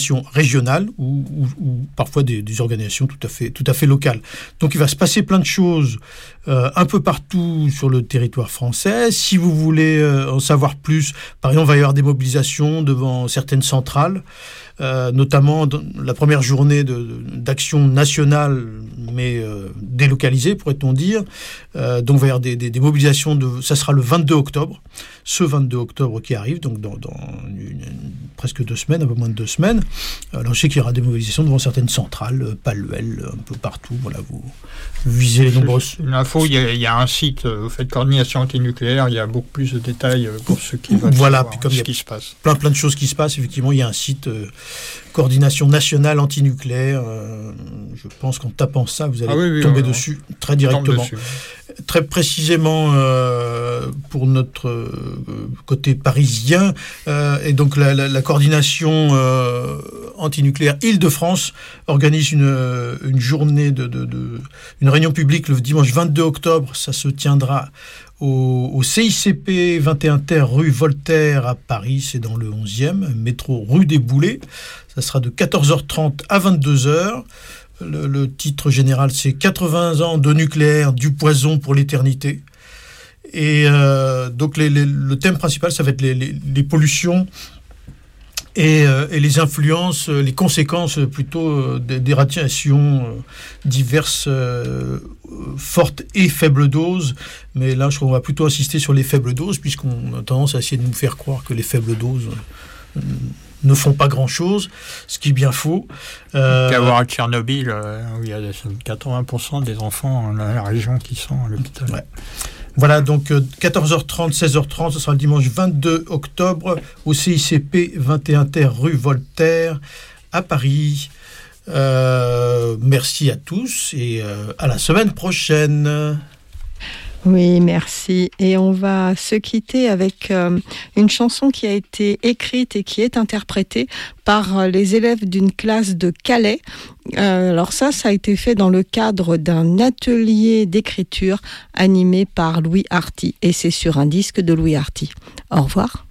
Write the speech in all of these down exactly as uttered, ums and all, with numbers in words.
régionales ou, ou, ou parfois des, des organisations tout à fait, tout à fait locales. Donc il va se passer plein de choses euh, un peu partout sur le territoire français. Si vous voulez euh, en savoir plus, par exemple, il va y avoir des mobilisations devant certaines centrales, euh, notamment dans la première journée de, d'action nationale, mais euh, délocalisée, pourrait-on dire. Euh, donc il va y avoir des, des, des mobilisations, de, ça sera le vingt-deux octobre, ce vingt-deux octobre qui arrive, donc dans, dans une, une, presque deux semaines, un peu moins de deux semaines. Alors je sais qu'il y aura des mobilisations devant certaines centrales, Paluel, un peu partout. Voilà, vous, vous visez les nombreuses... L'info, il y, a, il y a un site, vous faites coordination antinucléaire, il y a beaucoup plus de détails pour ceux qui veulent voilà, savoir puis comme ce il y a qui se passe. Plein, plein de choses qui se passent, effectivement, il y a un site euh, coordination nationale antinucléaire. Euh, je pense qu'en tapant ça, vous allez ah oui, oui, tomber oui, dessus oui. très directement. Dessus. Très précisément euh, pour notre euh, côté parisien, euh, et donc la, la, la coordination euh, antinucléaire Île-de-France organise une, une journée de, de, de une réunion publique le dimanche vingt-deux octobre. Ça se tiendra au, au C I C P vingt et un Terre rue Voltaire à Paris, c'est dans le onzième, métro rue des Boulets. Ça sera de quatorze heures trente à vingt-deux heures. Le, le titre général, c'est quatre-vingts ans de nucléaire, du poison pour l'éternité. Et euh, donc les, les, le thème principal, ça va être les, les, les pollutions et, euh, et les influences, les conséquences plutôt euh, des, des radiations euh, diverses, euh, fortes et faibles doses. Mais là, je crois qu'on va plutôt insister sur les faibles doses, puisqu'on a tendance à essayer de nous faire croire que les faibles doses... Euh, ne font pas grand-chose, ce qui est bien faux. Euh... Qu'à voir à Tchernobyl, euh, où il y a quatre-vingts pour cent des enfants dans la région qui sont à l'hôpital. Ouais. Voilà, donc euh, quatorze heures trente, seize heures trente, ce sera le dimanche vingt-deux octobre au C I C P vingt et un Terre rue Voltaire à Paris. Euh, merci à tous et euh, à la semaine prochaine. Oui, merci. Et on va se quitter avec euh, une chanson qui a été écrite et qui est interprétée par les élèves d'une classe de Calais. Euh, alors ça, ça a été fait dans le cadre d'un atelier d'écriture animé par Louis Arty. Et c'est sur un disque de Louis Arty. Au revoir.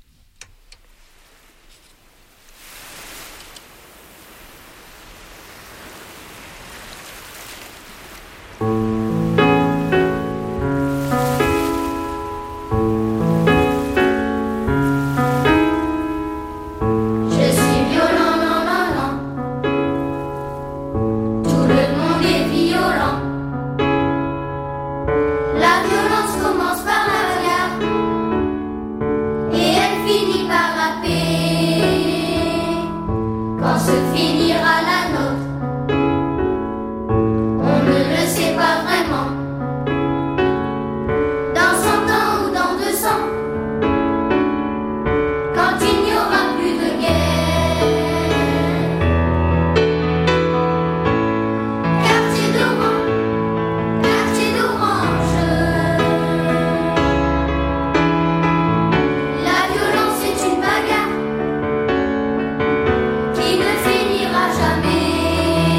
Qui ne finira jamais.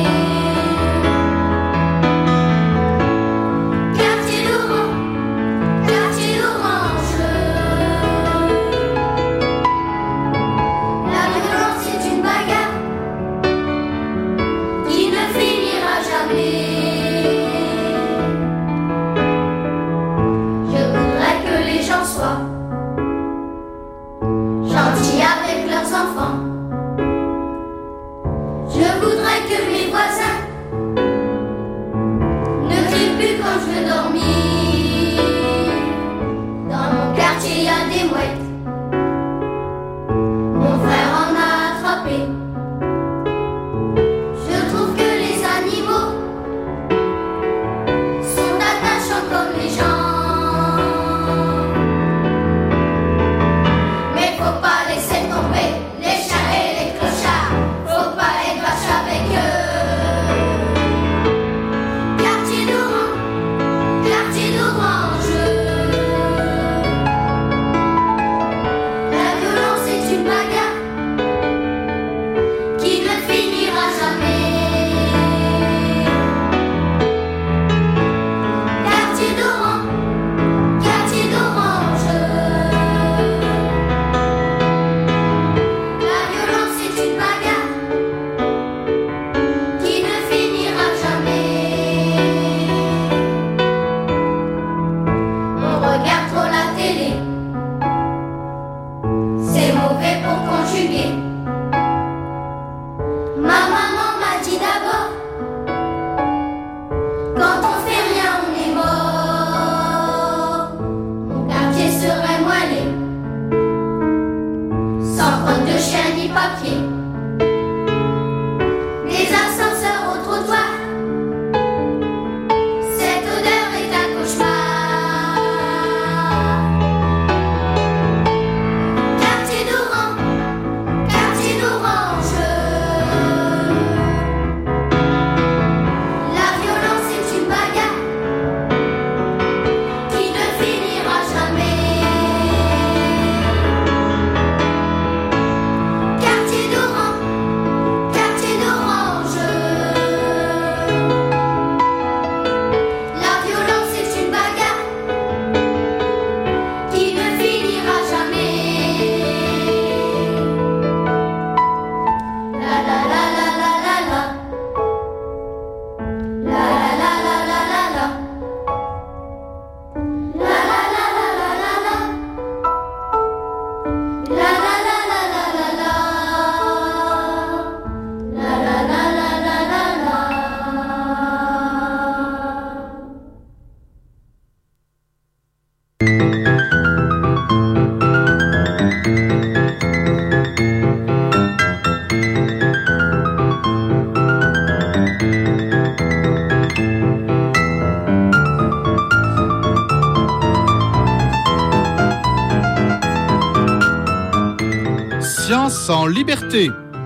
liberté.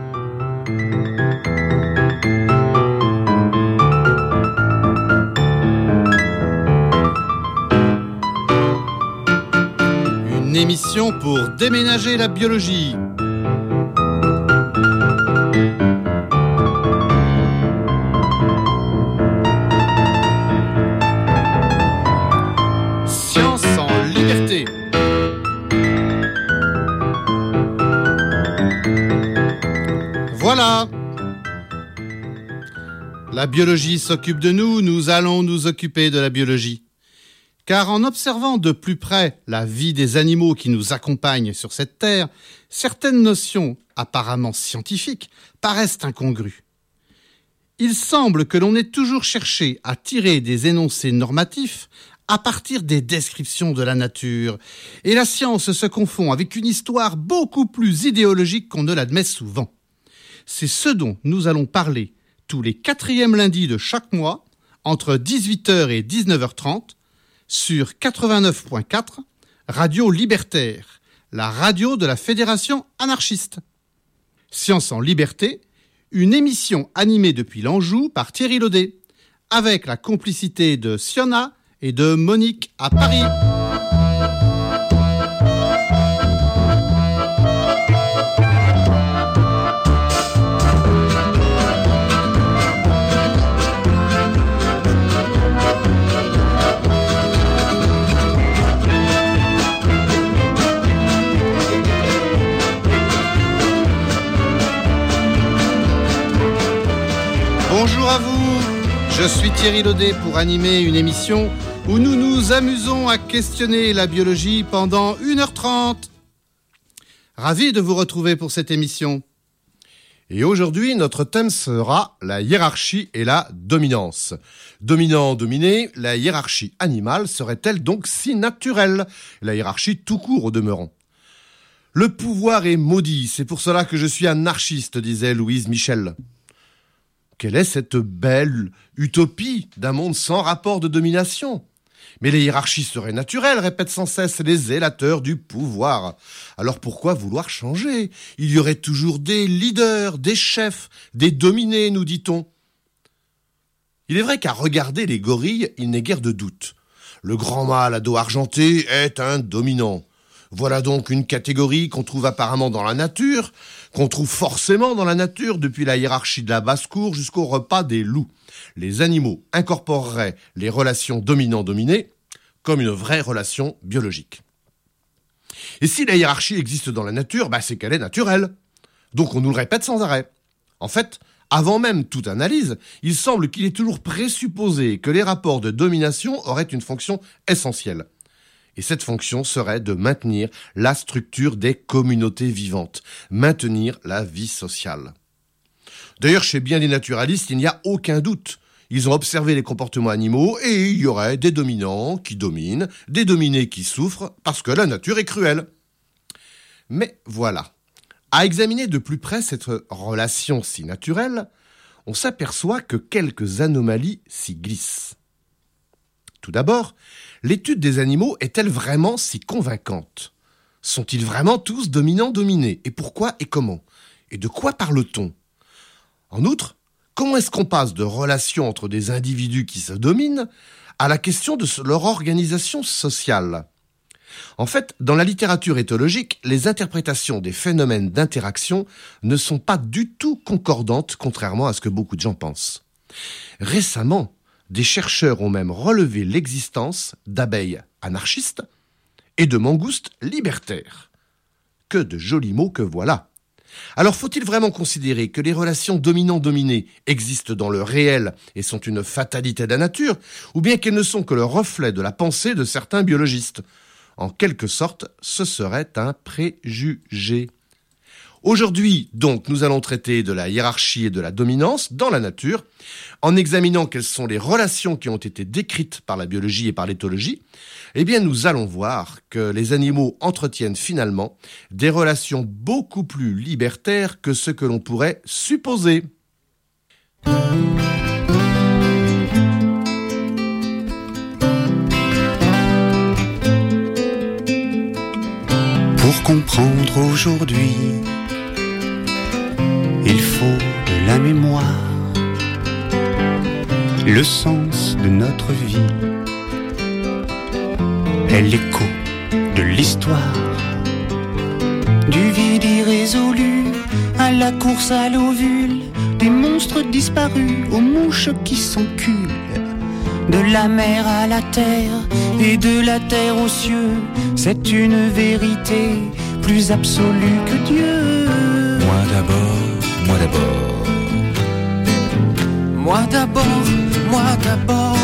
Une émission pour déménager la biologie. Science en liberté. Voilà. La biologie s'occupe de nous, nous allons nous occuper de la biologie. Car en observant de plus près la vie des animaux qui nous accompagnent sur cette terre, certaines notions apparemment scientifiques paraissent incongrues. Il semble que l'on ait toujours cherché à tirer des énoncés normatifs à partir des descriptions de la nature, et la science se confond avec une histoire beaucoup plus idéologique qu'on ne l'admet souvent. C'est ce dont nous allons parler tous les quatrièmes lundis de chaque mois, entre dix-huit heures et dix-neuf heures trente, sur quatre-vingt-neuf point quatre, Radio Libertaire, la radio de la Fédération anarchiste. Science en liberté, une émission animée depuis l'Anjou par Thierry Laudet, avec la complicité de Siona et de Monique à Paris. Bonjour à vous, je suis Thierry Laudet pour animer une émission où nous nous amusons à questionner la biologie pendant une heure trente. Ravi de vous retrouver pour cette émission. Et aujourd'hui, notre thème sera la hiérarchie et la dominance. Dominant-dominé, la hiérarchie animale serait-elle donc si naturelle? La hiérarchie tout court au demeurant. Le pouvoir est maudit, c'est pour cela que je suis anarchiste, disait Louise Michel. Quelle est cette belle utopie d'un monde sans rapport de domination? Mais les hiérarchies seraient naturelles, répètent sans cesse les zélateurs du pouvoir. Alors pourquoi vouloir changer? Il y aurait toujours des leaders, des chefs, des dominés, nous dit-on. Il est vrai qu'à regarder les gorilles, il n'est guère de doute. Le grand mâle à dos argenté est un dominant. Voilà donc une catégorie qu'on trouve apparemment dans la nature, qu'on trouve forcément dans la nature depuis la hiérarchie de la basse-cour jusqu'au repas des loups. Les animaux incorporeraient les relations dominant-dominé comme une vraie relation biologique. Et si la hiérarchie existe dans la nature, bah c'est qu'elle est naturelle. Donc on nous le répète sans arrêt. En fait, avant même toute analyse, il semble qu'il est toujours présupposé que les rapports de domination auraient une fonction essentielle. Et cette fonction serait de maintenir la structure des communautés vivantes, maintenir la vie sociale. D'ailleurs, chez bien des naturalistes, il n'y a aucun doute. Ils ont observé les comportements animaux et il y aurait des dominants qui dominent, des dominés qui souffrent parce que la nature est cruelle. Mais voilà, à examiner de plus près cette relation si naturelle, on s'aperçoit que quelques anomalies s'y glissent. Tout d'abord, l'étude des animaux est-elle vraiment si convaincante? Sont-ils vraiment tous dominants-dominés? Et pourquoi et comment? Et de quoi parle-t-on? En outre, comment est-ce qu'on passe de relations entre des individus qui se dominent à la question de leur organisation sociale? En fait, dans la littérature éthologique, les interprétations des phénomènes d'interaction ne sont pas du tout concordantes, contrairement à ce que beaucoup de gens pensent. Récemment, des chercheurs ont même relevé l'existence d'abeilles anarchistes et de mangoustes libertaires. Que de jolis mots que voilà. Alors faut-il vraiment considérer que les relations dominant-dominé existent dans le réel et sont une fatalité de la nature, ou bien qu'elles ne sont que le reflet de la pensée de certains biologistes? En quelque sorte, ce serait un préjugé. Aujourd'hui, donc, nous allons traiter de la hiérarchie et de la dominance dans la nature, en examinant quelles sont les relations qui ont été décrites par la biologie et par l'éthologie. Eh bien, nous allons voir que les animaux entretiennent finalement des relations beaucoup plus libertaires que ce que l'on pourrait supposer. Pour comprendre aujourd'hui Il faut de la mémoire, le sens de notre vie est l'écho de l'histoire, du vide irrésolu à la course à l'ovule, des monstres disparus aux mouches qui s'enculent, de la mer à la terre et de la terre aux cieux. C'est une vérité plus absolue que Dieu. Moi d'abord, moi d'abord. Moi d'abord, moi d'abord.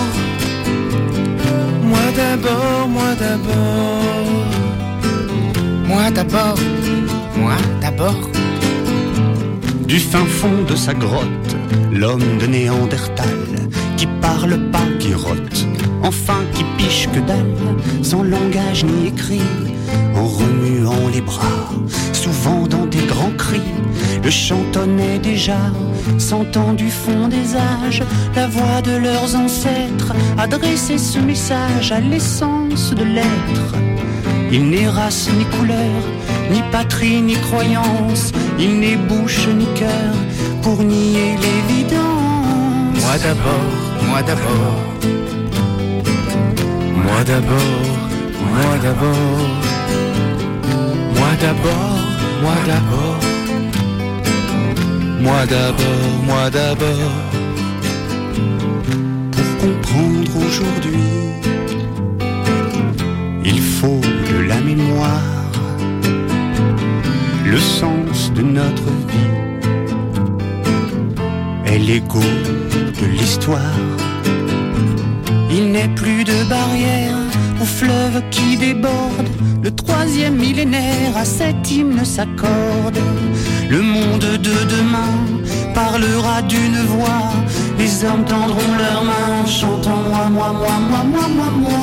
Moi d'abord, moi d'abord. Moi d'abord, moi d'abord. Du fin fond de sa grotte, l'homme de Néandertal, qui parle pas, qui rote, enfin qui piche que dalle, sans langage ni écrit, en remuant les bras, souvent dans des grands cris, le chantonnait déjà, sentant du fond des âges, la voix de leurs ancêtres, adresser ce message à l'essence de l'être. Il n'est race ni couleur, ni patrie ni croyance, il n'est bouche ni cœur pour nier l'évidence. Moi d'abord, moi d'abord. Moi d'abord, moi d'abord. Moi d'abord, moi d'abord. Moi d'abord, moi d'abord. Pour comprendre aujourd'hui, il faut de la mémoire, le sens de notre vie est l'écho de l'histoire. Il n'est plus de barrière au fleuve qui déborde, le troisième millénaire à cet hymne s'accorde. Le monde de demain parlera d'une voix, les hommes tendront leurs mains, chantant moi, moi, moi, moi, moi, moi, moi.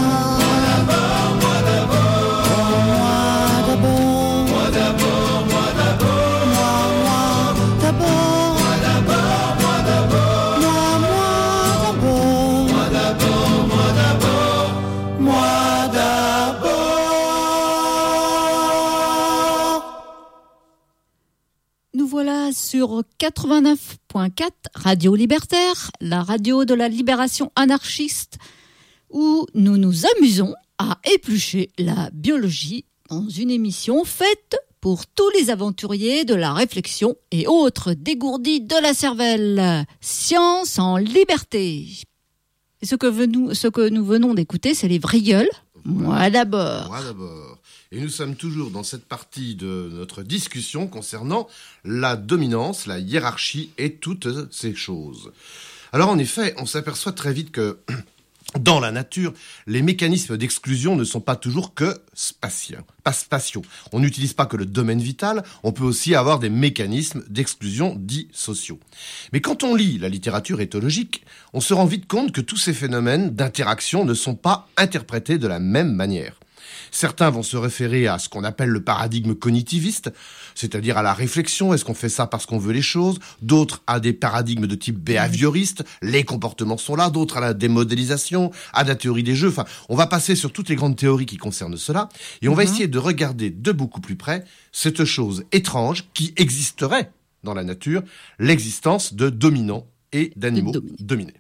Voilà sur quatre-vingt-neuf point quatre Radio Libertaire, la radio de la libération anarchiste, où nous nous amusons à éplucher la biologie dans une émission faite pour tous les aventuriers de la réflexion et autres dégourdis de la cervelle. Science en liberté. Et ce que, nous, ce que nous venons d'écouter, c'est les Vrilleuls. Moi d'abord. Moi d'abord. Et nous sommes toujours dans cette partie de notre discussion concernant la dominance, la hiérarchie et toutes ces choses. Alors en effet, on s'aperçoit très vite que dans la nature, les mécanismes d'exclusion ne sont pas toujours que spatiaux. Pas spatiaux. On n'utilise pas que le domaine vital, on peut aussi avoir des mécanismes d'exclusion dits sociaux. Mais quand on lit la littérature éthologique, on se rend vite compte que tous ces phénomènes d'interaction ne sont pas interprétés de la même manière. Certains vont se référer à ce qu'on appelle le paradigme cognitiviste, c'est-à-dire à la réflexion, est-ce qu'on fait ça parce qu'on veut les choses? D'autres à des paradigmes de type behavioriste, les comportements sont là, d'autres à la démodélisation, à la théorie des jeux, enfin, on va passer sur toutes les grandes théories qui concernent cela, et on va essayer de regarder de beaucoup plus près cette chose étrange qui existerait dans la nature, l'existence de dominants et d'animaux dominés.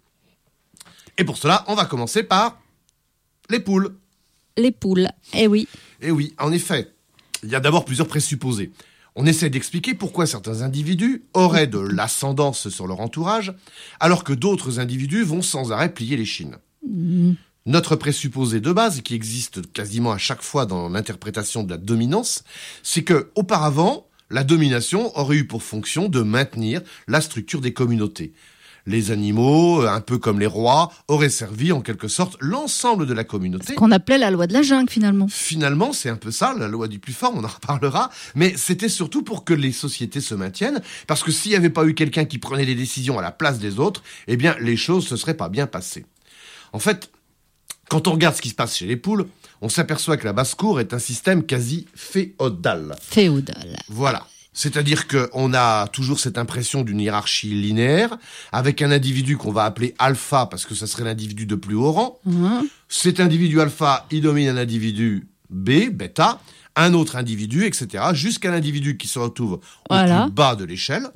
Et pour cela, on va commencer par les poules. Les poules, eh oui. Eh oui, en effet, il y a d'abord plusieurs présupposés. On essaie d'expliquer pourquoi certains individus auraient de l'ascendance sur leur entourage, alors que d'autres individus vont sans arrêt plier les chines. Mmh. Notre présupposé de base, qui existe quasiment à chaque fois dans l'interprétation de la dominance, c'est que, auparavant, la domination aurait eu pour fonction de maintenir la structure des communautés. Les animaux, un peu comme les rois, auraient servi en quelque sorte l'ensemble de la communauté. Ce qu'on appelait la loi de la jungle, finalement. Finalement, c'est un peu ça, la loi du plus fort, on en reparlera. Mais c'était surtout pour que les sociétés se maintiennent, parce que s'il n'y avait pas eu quelqu'un qui prenait les décisions à la place des autres, eh bien, les choses ne se seraient pas bien passées. En fait, quand on regarde ce qui se passe chez les poules, on s'aperçoit que la basse-cour est un système quasi féodal. Féodal. Voilà. C'est-à-dire qu'on a toujours cette impression d'une hiérarchie linéaire, avec un individu qu'on va appeler alpha, parce que ça serait l'individu de plus haut rang. Mmh. Cet individu alpha, il domine un individu B, bêta, un autre individu, et cetera, jusqu'à l'individu qui se retrouve au voilà. plus bas de l'échelle.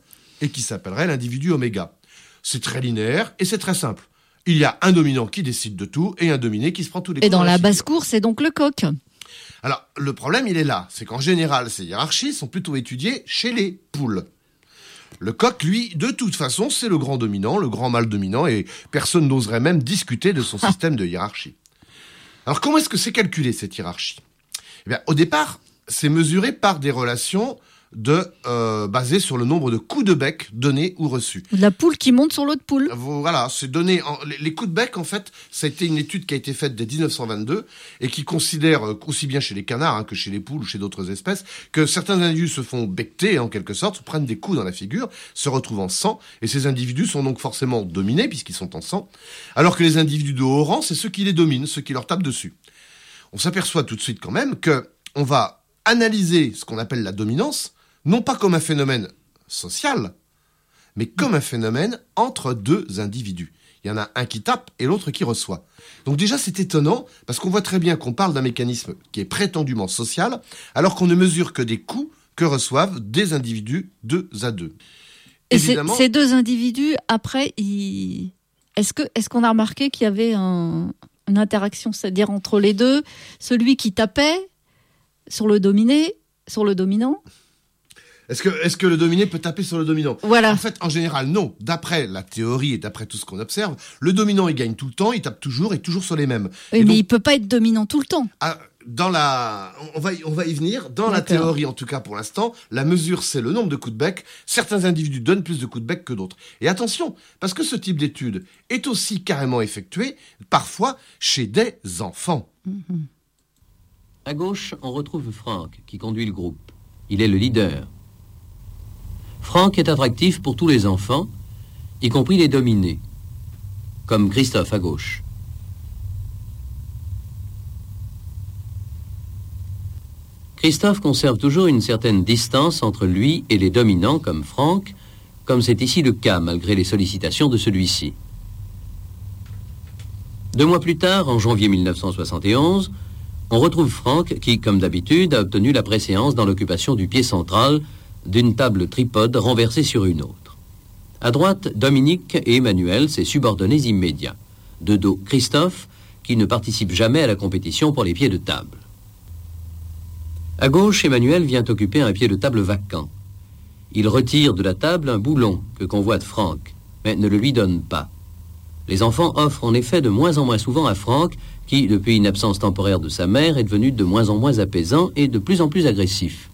et qui s'appellerait l'individu oméga. C'est très linéaire et c'est très simple. Il y a un dominant qui décide de tout et un dominé qui se prend tous les coups. Et dans, dans la, la basse-cour, c'est donc le coq. Alors, le problème, il est là. C'est qu'en général, ces hiérarchies sont plutôt étudiées chez les poules. Le coq, lui, de toute façon, c'est le grand dominant, le grand mâle dominant, et personne n'oserait même discuter de son ah. système de hiérarchie. Alors, comment est-ce que c'est calculé, cette hiérarchie ? Eh bien, au départ, c'est mesuré par des relations de euh, basées sur le nombre de coups de bec donnés ou reçus. La poule qui monte sur l'autre poule. Voilà, c'est donné. En, les, les coups de bec, en fait, ça a été une étude qui a été faite dès dix-neuf cent vingt-deux et qui considère, euh, aussi bien chez les canards hein, que chez les poules ou chez d'autres espèces, que certains individus se font becter, en quelque sorte, prennent des coups dans la figure, se retrouvent en sang, et ces individus sont donc forcément dominés, puisqu'ils sont en sang, alors que les individus de haut rang, c'est ceux qui les dominent, ceux qui leur tapent dessus. On s'aperçoit tout de suite quand même que on va analyser ce qu'on appelle la dominance, non pas comme un phénomène social, mais comme un phénomène entre deux individus. Il y en a un qui tape et l'autre qui reçoit. Donc déjà, c'est étonnant, parce qu'on voit très bien qu'on parle d'un mécanisme qui est prétendument social, alors qu'on ne mesure que des coups que reçoivent des individus deux à deux. Et Évidemment, ces deux individus, après, ils... est-ce que, est-ce qu'on a remarqué qu'il y avait un, une interaction, c'est-à-dire entre les deux, celui qui tapait sur le dominé, sur le dominant ? Est-ce que, est-ce que le dominé peut taper sur le dominant ? Voilà. En fait, en général, non. D'après la théorie et d'après tout ce qu'on observe, le dominant, il gagne tout le temps, il tape toujours et toujours sur les mêmes. Oui, et mais donc, il peut pas être dominant tout le temps. Ah, dans la, on va, y, on va y venir. Dans D'accord. la théorie, en tout cas pour l'instant, la mesure, c'est le nombre de coups de bec. Certains individus donnent plus de coups de bec que d'autres. Et attention, parce que ce type d'étude est aussi carrément effectué, parfois, chez des enfants. Mm-hmm. À gauche, on retrouve Franck, qui conduit le groupe. Il est le leader. Franck est attractif pour tous les enfants, y compris les dominés, comme Christophe à gauche. Christophe conserve toujours une certaine distance entre lui et les dominants, comme Franck, comme c'est ici le cas malgré les sollicitations de celui-ci. Deux mois plus tard, en janvier mille neuf cent soixante et onze, on retrouve Franck qui, comme d'habitude, a obtenu la préséance dans l'occupation du pied central d'une table tripode renversée sur une autre. À droite, Dominique et Emmanuel, ses subordonnés immédiats. De dos, Christophe, qui ne participe jamais à la compétition pour les pieds de table. À gauche, Emmanuel vient occuper un pied de table vacant. Il retire de la table un boulon que convoite Franck, mais ne le lui donne pas. Les enfants offrent en effet de moins en moins souvent à Franck, qui, depuis une absence temporaire de sa mère, est devenu de moins en moins apaisant et de plus en plus agressif.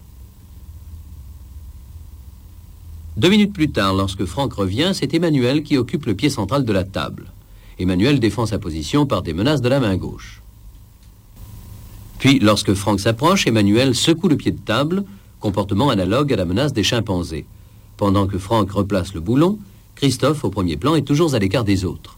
Deux minutes plus tard, lorsque Franck revient, c'est Emmanuel qui occupe le pied central de la table. Emmanuel défend sa position par des menaces de la main gauche. Puis, lorsque Franck s'approche, Emmanuel secoue le pied de table, comportement analogue à la menace des chimpanzés. Pendant que Franck replace le boulon, Christophe, au premier plan, est toujours à l'écart des autres.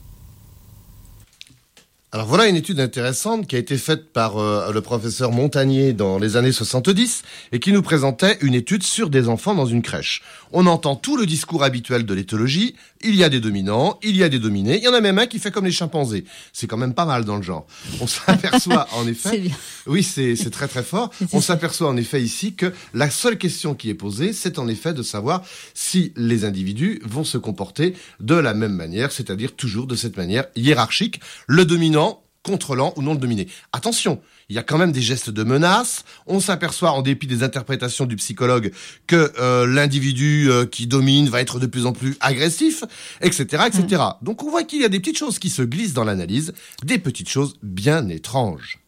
Alors voilà une étude intéressante qui a été faite par euh, le professeur Montagnier dans les années soixante-dix et qui nous présentait une étude sur des enfants dans une crèche. On entend tout le discours habituel de l'éthologie, il y a des dominants, il y a des dominés, il y en a même un qui fait comme les chimpanzés. C'est quand même pas mal dans le genre. On s'aperçoit en effet... C'est bien. Oui, c'est, c'est très très fort. On s'aperçoit en effet ici que la seule question qui est posée, c'est en effet de savoir si les individus vont se comporter de la même manière, c'est-à-dire toujours de cette manière hiérarchique. Le dominant contrôlant ou non le dominé. Attention, il y a quand même des gestes de menace. On s'aperçoit, en dépit des interprétations du psychologue, que euh, l'individu euh, qui domine va être de plus en plus agressif, et cetera, et cetera. Mmh. Donc on voit qu'il y a des petites choses qui se glissent dans l'analyse, des petites choses bien étranges.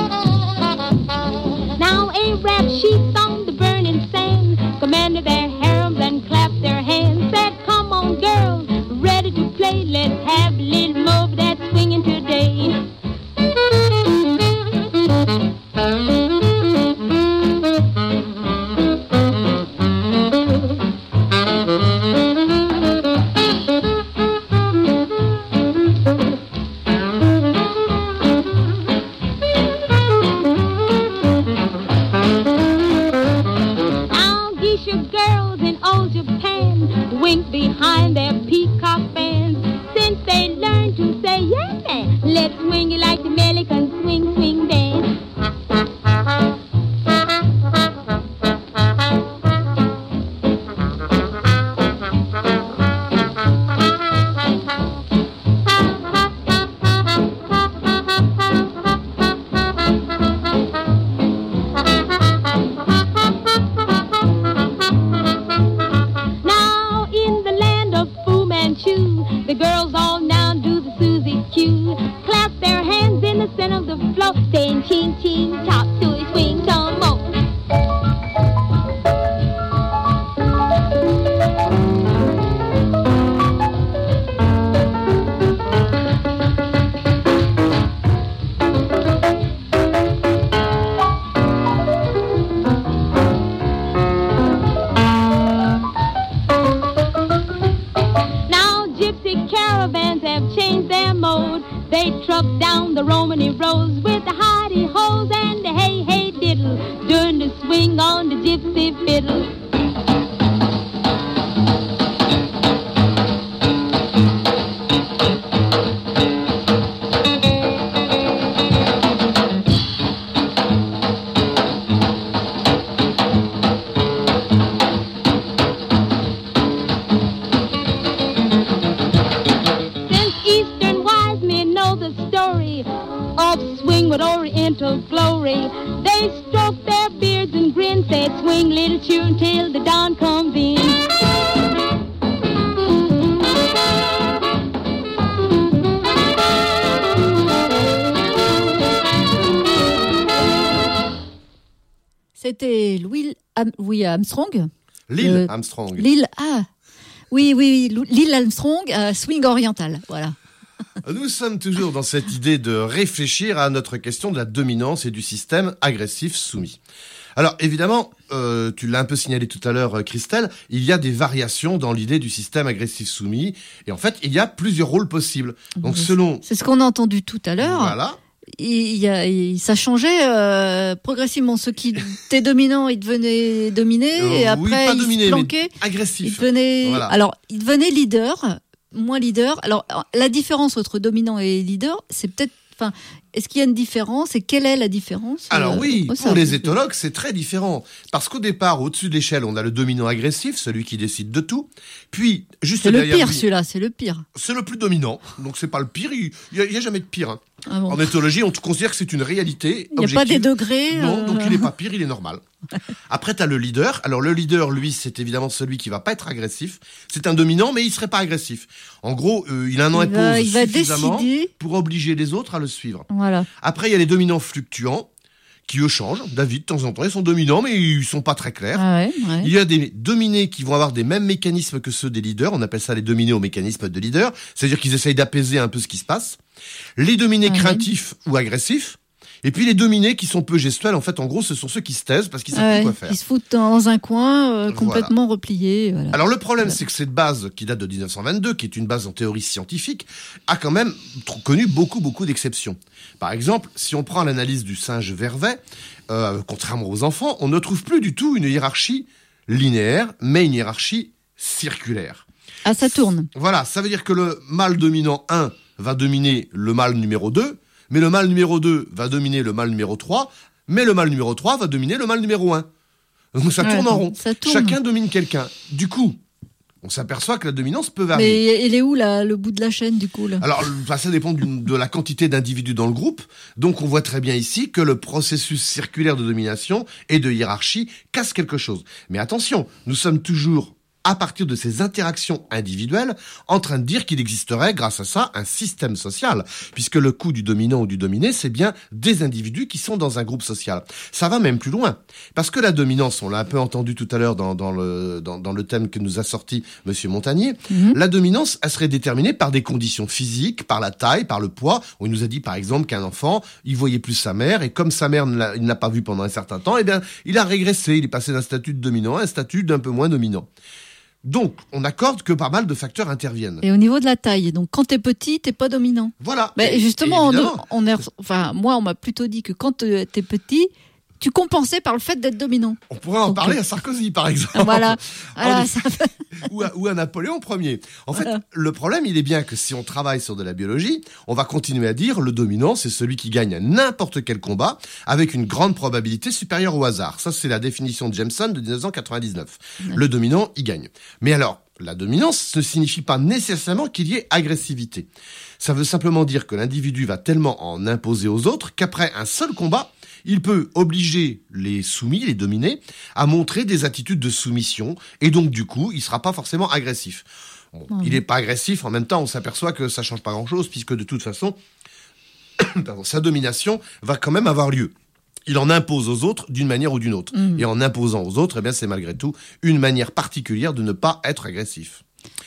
Now a rap sheep on the burning sand commanded their hair that swingy like the American swing, swing dance. The girls all now do the Susie Q. Clap their hands in the center of the floor, saying ching ching chop to a swing some more. They truck down the Romany roads with the hidey hoes and the hey hey diddle, doing the swing on the gypsy fiddle. With Oriental glory, they stroke their beards and grin, said swing little tune till the dawn comes in. C'était Louis, Am- Louis Armstrong. Lil euh, Armstrong. Lil, ah, oui, oui, oui, Lil Armstrong, euh, swing oriental, voilà. Nous sommes toujours dans cette idée de réfléchir à notre question de la dominance et du système agressif soumis. Alors évidemment, euh, tu l'as un peu signalé tout à l'heure, Christelle, il y a des variations dans l'idée du système agressif soumis. Et en fait, il y a plusieurs rôles possibles. Donc selon... C'est ce qu'on a entendu tout à l'heure. Voilà. Il y a, il, ça changeait euh, progressivement. Ceux qui étaient dominants, ils devenaient dominés. Euh, et après, oui, pas ils dominés, se planquaient. Mais agressifs. Ils devenaient... Voilà. Alors, ils devenaient leaders. Moins leader. Alors, la différence entre dominant et leader, c'est peut-être... Enfin, est-ce qu'il y a une différence et quelle est la différence? Alors euh, oui, pour pour les éthologues, c'est très différent. Parce qu'au départ, au-dessus de l'échelle, on a le dominant agressif, celui qui décide de tout. Puis, juste c'est le derrière pire, lui, celui-là, c'est le pire. C'est le plus dominant, donc c'est pas le pire. Il n'y a, a jamais de pire. Hein. Ah bon. En éthologie, on considère que c'est une réalité. Il n'y a pas des degrés. Non, euh... donc il n'est pas pire, il est normal. Après, tu as le leader. Alors le leader, lui, c'est évidemment celui qui va pas être agressif. C'est un dominant, mais il serait pas agressif. En gros, euh, il a un nom impose il va suffisamment décider. Pour obliger les autres à le suivre. Voilà. Après, il y a les dominants fluctuants qui eux changent. David, de temps en temps, ils sont dominants, mais ils sont pas très clairs. Ah ouais, ouais. Il y a des dominés qui vont avoir des mêmes mécanismes que ceux des leaders. On appelle ça les dominés au mécanisme de leader. C'est-à-dire qu'ils essayent d'apaiser un peu ce qui se passe. Les dominés ah craintifs ouais. ou agressifs. Et puis les dominés qui sont peu gestuels, en fait, en gros, ce sont ceux qui se taisent parce qu'ils savent ah ouais, plus quoi faire. Ils se foutent dans un coin, euh, complètement voilà. repliés. Voilà. Alors le problème, voilà. c'est que cette base, qui date de dix-neuf cent vingt-deux, qui est une base en théorie scientifique, a quand même connu beaucoup, beaucoup d'exceptions. Par exemple, si on prend l'analyse du singe Vervet, euh, contrairement aux enfants, on ne trouve plus du tout une hiérarchie linéaire, mais une hiérarchie circulaire. Ah, ça tourne. Voilà, ça veut dire que le mâle dominant un va dominer le mâle numéro deux, mais le mâle numéro deux va dominer le mâle numéro trois, mais le mâle numéro trois va dominer le mâle numéro un. Donc ça ouais, tourne en rond. Ça tourne. Chacun domine quelqu'un. Du coup, on s'aperçoit que la dominance peut varier. Mais il est où là, le bout de la chaîne du coup là? Alors, bah, ça dépend de la quantité d'individus dans le groupe. Donc, on voit très bien ici que le processus circulaire de domination et de hiérarchie casse quelque chose. Mais attention, nous sommes toujours à partir de ces interactions individuelles, en train de dire qu'il existerait, grâce à ça, un système social, puisque le coup du dominant ou du dominé, c'est bien des individus qui sont dans un groupe social. Ça va même plus loin, parce que la dominance, on l'a un peu entendu tout à l'heure dans, dans, le, dans, dans le thème que nous a sorti Monsieur Montagnier, mmh. La dominance, elle serait déterminée par des conditions physiques, par la taille, par le poids. On nous a dit, par exemple, qu'un enfant, il voyait plus sa mère, et comme sa mère ne l'a, il ne l'a pas vu pendant un certain temps, eh bien, il a régressé, il est passé d'un statut de dominant à un statut d'un peu moins dominant. Donc, on accorde que pas mal de facteurs interviennent. Et au niveau de la taille, donc quand t'es petit, t'es pas dominant. Voilà. Mais et, justement, on, évidemment. on est, enfin, moi, on m'a plutôt dit que quand t'es petit, tu compensais par le fait d'être dominant. On pourrait en donc, parler à Sarkozy, par exemple. Voilà. voilà ça fait... ou, à, ou à Napoléon Ier. En voilà. fait, le problème, il est bien que si on travaille sur de la biologie, on va continuer à dire le dominant, c'est celui qui gagne à n'importe quel combat avec une grande probabilité supérieure au hasard. Ça, c'est la définition de Jameson de dix-neuf cent quatre-vingt-dix-neuf. Ouais. Le dominant, il gagne. Mais alors, la dominance ne signifie pas nécessairement qu'il y ait agressivité. Ça veut simplement dire que l'individu va tellement en imposer aux autres qu'après un seul combat, il peut obliger les soumis, les dominés, à montrer des attitudes de soumission, et donc du coup, il sera pas forcément agressif. Bon, mmh. Il n'est pas agressif, en même temps, on s'aperçoit que ça change pas grand-chose, puisque de toute façon, pardon, sa domination va quand même avoir lieu. Il en impose aux autres d'une manière ou d'une autre. Mmh. Et en imposant aux autres, eh bien, c'est malgré tout une manière particulière de ne pas être agressif.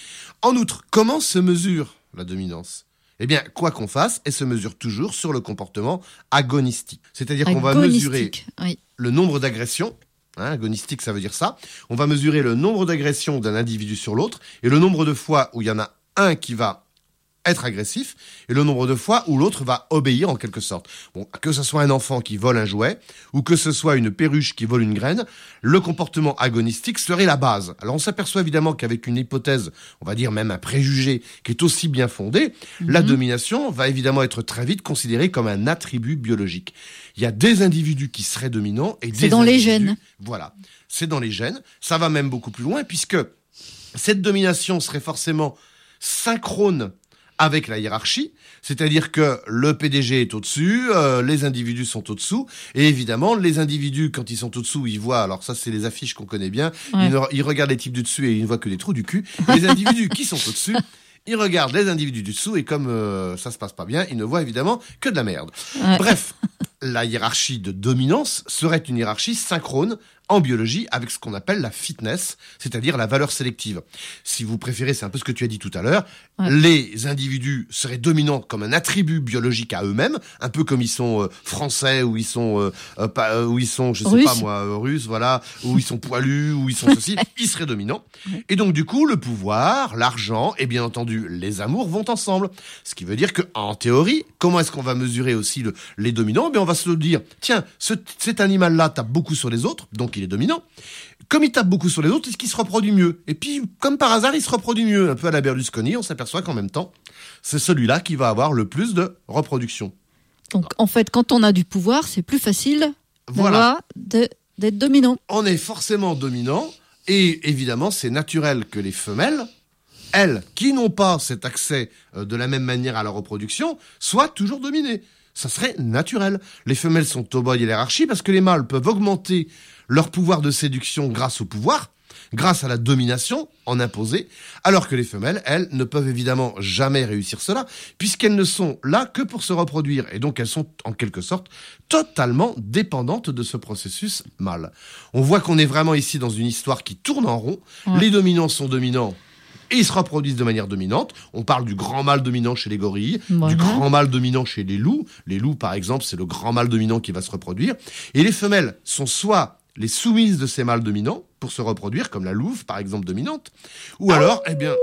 En outre, comment se mesure la dominance ? Eh bien, quoi qu'on fasse, elle se mesure toujours sur le comportement agonistique. C'est-à-dire qu'on va mesurer oui. le nombre d'agressions. Hein, agonistique, ça veut dire ça. On va mesurer le nombre d'agressions d'un individu sur l'autre et le nombre de fois où il y en a un qui va être agressif et le nombre de fois où l'autre va obéir en quelque sorte. Bon, que ce soit un enfant qui vole un jouet ou que ce soit une perruche qui vole une graine, le comportement agonistique serait la base. Alors on s'aperçoit évidemment qu'avec une hypothèse, on va dire même un préjugé qui est aussi bien fondé, mm-hmm. la domination va évidemment être très vite considérée comme un attribut biologique. Il y a des individus qui seraient dominants et des C'est dans individus, les gènes. Voilà, c'est dans les gènes. Ça va même beaucoup plus loin puisque cette domination serait forcément synchrone avec la hiérarchie, c'est-à-dire que le P D G est au-dessus, euh, les individus sont au-dessous, et évidemment, les individus, quand ils sont au-dessous, ils voient, alors ça c'est les affiches qu'on connaît bien, ouais. ils, ne, ils regardent les types du dessus et ils ne voient que des trous du cul, les individus qui sont au-dessus, ils regardent les individus du dessous, et comme euh, ça se passe pas bien, ils ne voient évidemment que de la merde. Ouais. Bref, la hiérarchie de dominance serait une hiérarchie synchrone, en biologie, avec ce qu'on appelle la fitness, c'est-à-dire la valeur sélective. Si vous préférez, c'est un peu ce que tu as dit tout à l'heure, ouais. les individus seraient dominants comme un attribut biologique à eux-mêmes, un peu comme ils sont euh, français, ou ils sont, euh, euh, pas, euh, ou ils sont, je sais Russe. pas moi, euh, russes, voilà, ou ils sont poilus, ou ils sont ceci, ils seraient dominants. Et donc, du coup, le pouvoir, l'argent, et bien entendu, les amours vont ensemble. Ce qui veut dire que, en théorie, comment est-ce qu'on va mesurer aussi le, les dominants? Eh bien, on va se dire, tiens, ce, cet animal-là tape beaucoup sur les autres, donc il est dominant. Comme il tape beaucoup sur les autres, est-ce qu'il se reproduit mieux? Et puis, comme par hasard, il se reproduit mieux. Un peu à la Berlusconi, on s'aperçoit qu'en même temps, c'est celui-là qui va avoir le plus de reproduction. Donc, en fait, quand on a du pouvoir, c'est plus facile voilà. de, d'être dominant. On est forcément dominant, et évidemment, c'est naturel que les femelles, elles, qui n'ont pas cet accès euh, de la même manière à la reproduction, soient toujours dominées. Ça serait naturel. Les femelles sont au bas de l'hiérarchie parce que les mâles peuvent augmenter leur pouvoir de séduction grâce au pouvoir, grâce à la domination en imposée, alors que les femelles, elles, ne peuvent évidemment jamais réussir cela, puisqu'elles ne sont là que pour se reproduire, et donc elles sont en quelque sorte totalement dépendantes de ce processus mâle. On voit qu'on est vraiment ici dans une histoire qui tourne en rond, ouais. Les dominants sont dominants, et ils se reproduisent de manière dominante. On parle du grand mâle dominant chez les gorilles, voilà. Du grand mâle dominant chez les loups. Les loups, par exemple, c'est le grand mâle dominant qui va se reproduire. Et les femelles sont soit les soumises de ces mâles dominants pour se reproduire, comme la louve, par exemple, dominante, ou alors, eh bien,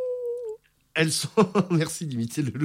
elles sont... Merci d'imiter le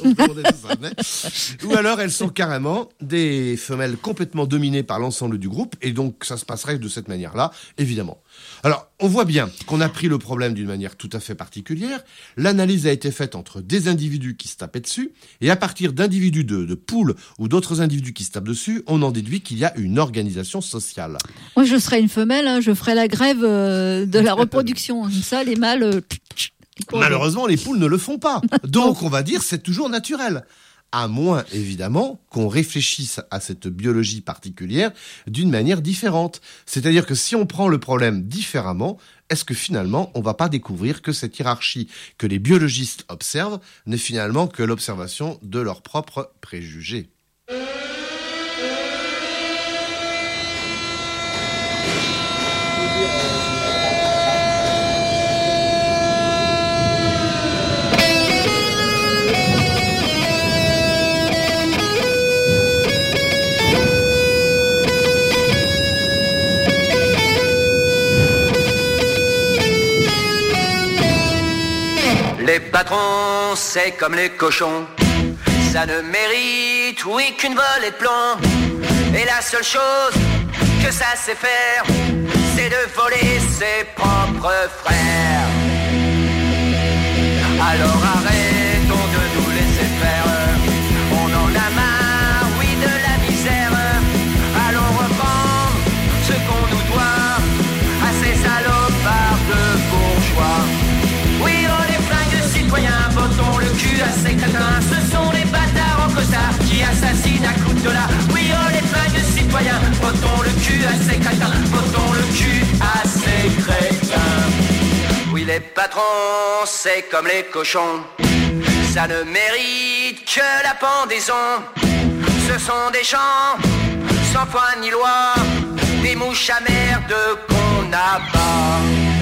loup. Ou alors, elles sont carrément des femelles complètement dominées par l'ensemble du groupe, et donc ça se passerait de cette manière-là, évidemment. Alors, on voit bien qu'on a pris le problème d'une manière tout à fait particulière. L'analyse a été faite entre des individus qui se tapaient dessus, et à partir d'individus de, de poules ou d'autres individus qui se tapent dessus, on en déduit qu'il y a une organisation sociale. Moi, je serais une femelle, hein, je ferais la grève euh, de la reproduction. Comme ça, les mâles... Euh, Malheureusement, les poules ne le font pas. Donc, on va dire c'est toujours naturel. À moins, évidemment, qu'on réfléchisse à cette biologie particulière d'une manière différente. C'est-à-dire que si on prend le problème différemment, est-ce que finalement, on ne va pas découvrir que cette hiérarchie que les biologistes observent n'est finalement que l'observation de leurs propres préjugés ? Les patrons, c'est comme les cochons, ça ne mérite, oui, qu'une volée de plomb. Et la seule chose que ça sait faire, c'est de voler ses propres frères. Alors arrêtons de nous laisser faire. On en a marre, oui, de la misère. Allons reprendre ce qu'on nous doit à ces salopards de bourgeois. Oui, oh les flingues de citoyens, votons le cul à ces crétins. Ce sont les bâtards en costard qui assassinent à coups de dollars. Oui, oh les flingues de citoyens, votons le cul à ces crétins. Votons le cul à ces crétins. Oui, les patrons, c'est comme les cochons. Ça ne mérite que la pendaison. Ce sont des champs sans foi ni loi, des mouches à merde qu'on abat.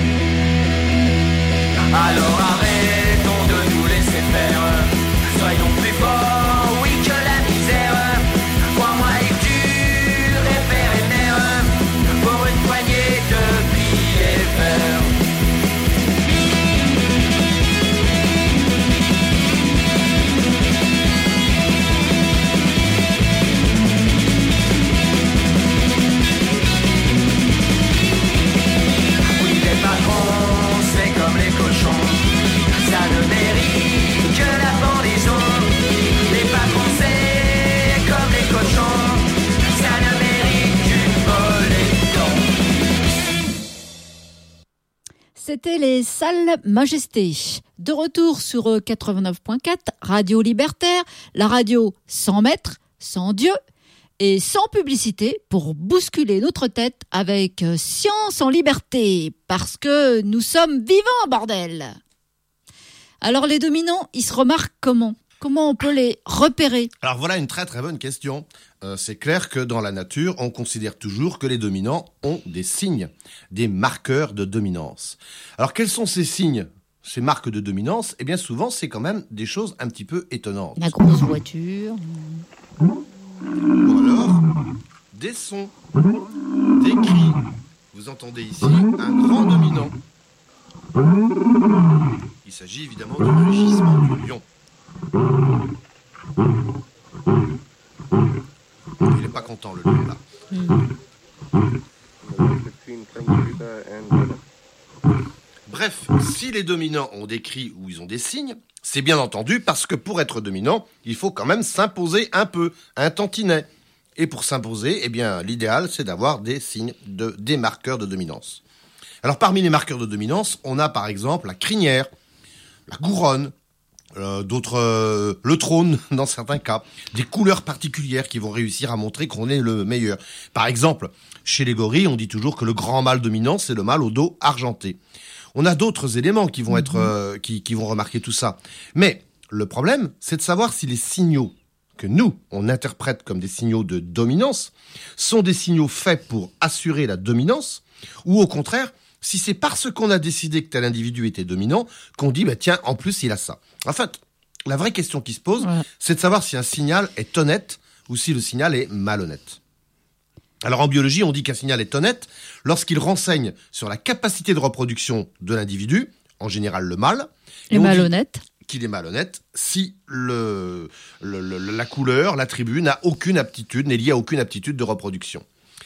Alors arrêtons de nous laisser faire. Soyons plus forts, oui, que la misère. Crois-moi, est dur et père et mère pour une poignée de billets verts. Ça ne mérite que la pendaison. Les patrons, c'est comme les cochons. Ça ne mérite qu'une volée de temps. C'était les Salles Majestés. De retour sur quatre-vingt-neuf point quatre, Radio Libertaire, la radio sans maître, sans Dieu et sans publicité pour bousculer notre tête avec science en liberté. Parce que nous sommes vivants, bordel! Alors les dominants, ils se remarquent comment ? Comment on peut les repérer ? Alors voilà une très très bonne question. Euh, c'est clair que dans la nature, on considère toujours que les dominants ont des signes, des marqueurs de dominance. Alors quels sont ces signes, ces marques de dominance ? Eh bien souvent, c'est quand même des choses un petit peu étonnantes. La grosse voiture. Ou alors, des sons, des cris. Vous entendez ici un grand dominant. Il s'agit évidemment du rugissement du lion. Il n'est pas content, le lion, là. Bref, si les dominants ont des cris ou ils ont des signes, c'est bien entendu parce que pour être dominant, il faut quand même s'imposer un peu, un tantinet. Et pour s'imposer, eh bien, l'idéal, c'est d'avoir des signes, de, des marqueurs de dominance. Alors, parmi les marqueurs de dominance, on a par exemple la crinière, la couronne, euh, d'autres, euh, le trône dans certains cas, des couleurs particulières qui vont réussir à montrer qu'on est le meilleur. Par exemple, chez les gorilles, on dit toujours que le grand mâle dominant, c'est le mâle au dos argenté. On a d'autres éléments qui vont être, euh, qui, qui vont remarquer tout ça. Mais le problème, c'est de savoir si les signaux que nous, on interprète comme des signaux de dominance, sont des signaux faits pour assurer la dominance, ou au contraire, si c'est parce qu'on a décidé que tel individu était dominant, qu'on dit, bah, tiens, en plus, il a ça. En fait, la vraie question qui se pose, ouais. c'est de savoir si un signal est honnête ou si le signal est malhonnête. Alors en biologie, on dit qu'un signal est honnête lorsqu'il renseigne sur la capacité de reproduction de l'individu, en général le mâle. Et, et malhonnête qu'il est malhonnête si le, le, le, la couleur, l'attribut n'a aucune aptitude, n'est lié à aucune aptitude de reproduction.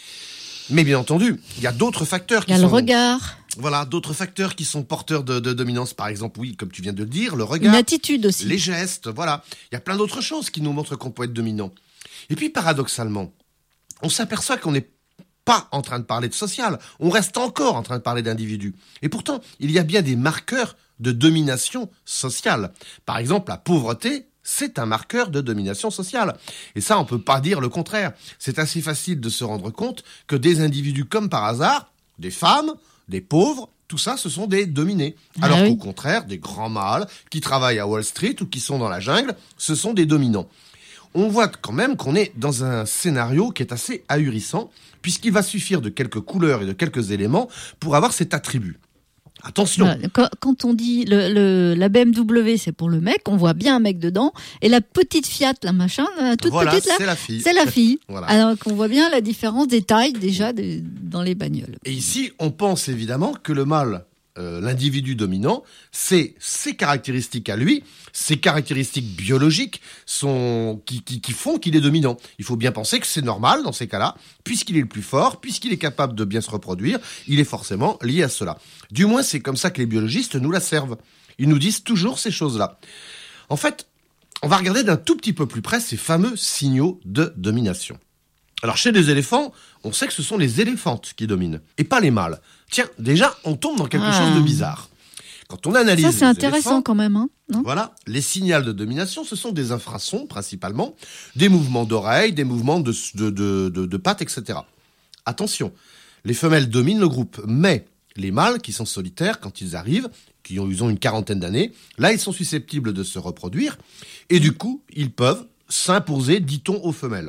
Mais bien entendu, il y a d'autres facteurs qui sont... Il y a sont, le regard. Voilà, d'autres facteurs qui sont porteurs de, de dominance. Par exemple, oui, comme tu viens de le dire, le regard. Une attitude aussi. Les gestes, voilà. Il y a plein d'autres choses qui nous montrent qu'on peut être dominant. Et puis, paradoxalement, on s'aperçoit qu'on n'est pas en train de parler de social. On reste encore en train de parler d'individu. Et pourtant, il y a bien des marqueurs de domination sociale. Par exemple, la pauvreté, c'est un marqueur de domination sociale. Et ça, on peut pas dire le contraire. C'est assez facile de se rendre compte que des individus comme par hasard, des femmes, des pauvres, tout ça, ce sont des dominés. Ah Alors oui. qu'au contraire, des grands mâles qui travaillent à Wall Street ou qui sont dans la jungle, ce sont des dominants. On voit quand même qu'on est dans un scénario qui est assez ahurissant, puisqu'il va suffire de quelques couleurs et de quelques éléments pour avoir cet attribut. Attention. Quand, quand on dit le, le, la B M W, c'est pour le mec, on voit bien un mec dedans, et la petite Fiat, la machin, la toute voilà, petite là, c'est la fille. C'est la fille. Voilà. Alors qu'on voit bien la différence des tailles déjà de, dans les bagnoles. Et ici, on pense évidemment que le mâle euh, l'individu dominant, c'est ses caractéristiques à lui, ses caractéristiques biologiques sont, qui, qui, qui font qu'il est dominant. Il faut bien penser que c'est normal dans ces cas-là, puisqu'il est le plus fort, puisqu'il est capable de bien se reproduire, il est forcément lié à cela. Du moins, c'est comme ça que les biologistes nous la servent. Ils nous disent toujours ces choses-là. En fait, on va regarder d'un tout petit peu plus près ces fameux signaux de domination. Alors, chez les éléphants, on sait que ce sont les éléphantes qui dominent, et pas les mâles. Tiens, déjà, on tombe dans quelque ah. chose de bizarre. Quand on analyse ça, c'est les intéressant éléphants, quand même, hein, non ? Voilà, les signaux de domination, ce sont des infrasons, principalement, des mouvements d'oreilles, des mouvements de, de, de, de, de pattes, et cetera. Attention, les femelles dominent le groupe, mais les mâles, qui sont solitaires, quand ils arrivent, qui ont, ils ont une quarantaine d'années, là, ils sont susceptibles de se reproduire, et du coup, ils peuvent s'imposer, dit-on, aux femelles.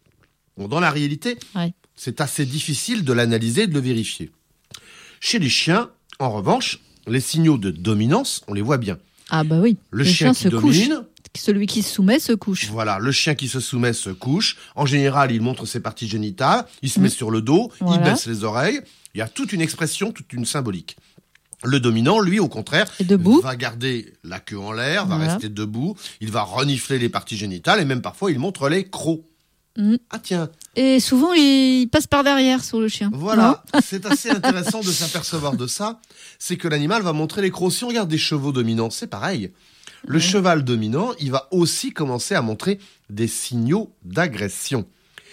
Bon, dans la réalité, ouais. c'est assez difficile de l'analyser et de le vérifier. Chez les chiens, en revanche, les signaux de dominance, on les voit bien. Ah bah oui, le, le chien, chien qui se domine, couche. Celui qui se soumet se couche. Voilà, le chien qui se soumet se couche. En général, il montre ses parties génitales, il se mmh. met sur le dos, voilà. il baisse les oreilles. Il y a toute une expression, toute une symbolique. Le dominant, lui, au contraire, va garder la queue en l'air, voilà. va rester debout, il va renifler les parties génitales et même parfois, il montre les crocs. Mmh. Ah tiens. Et souvent, il passe par derrière sur le chien. Voilà, c'est assez intéressant de s'apercevoir de ça. C'est que l'animal va montrer les crocs. Si on regarde des chevaux dominants, c'est pareil. Le ouais. cheval dominant, il va aussi commencer à montrer des signaux d'agression.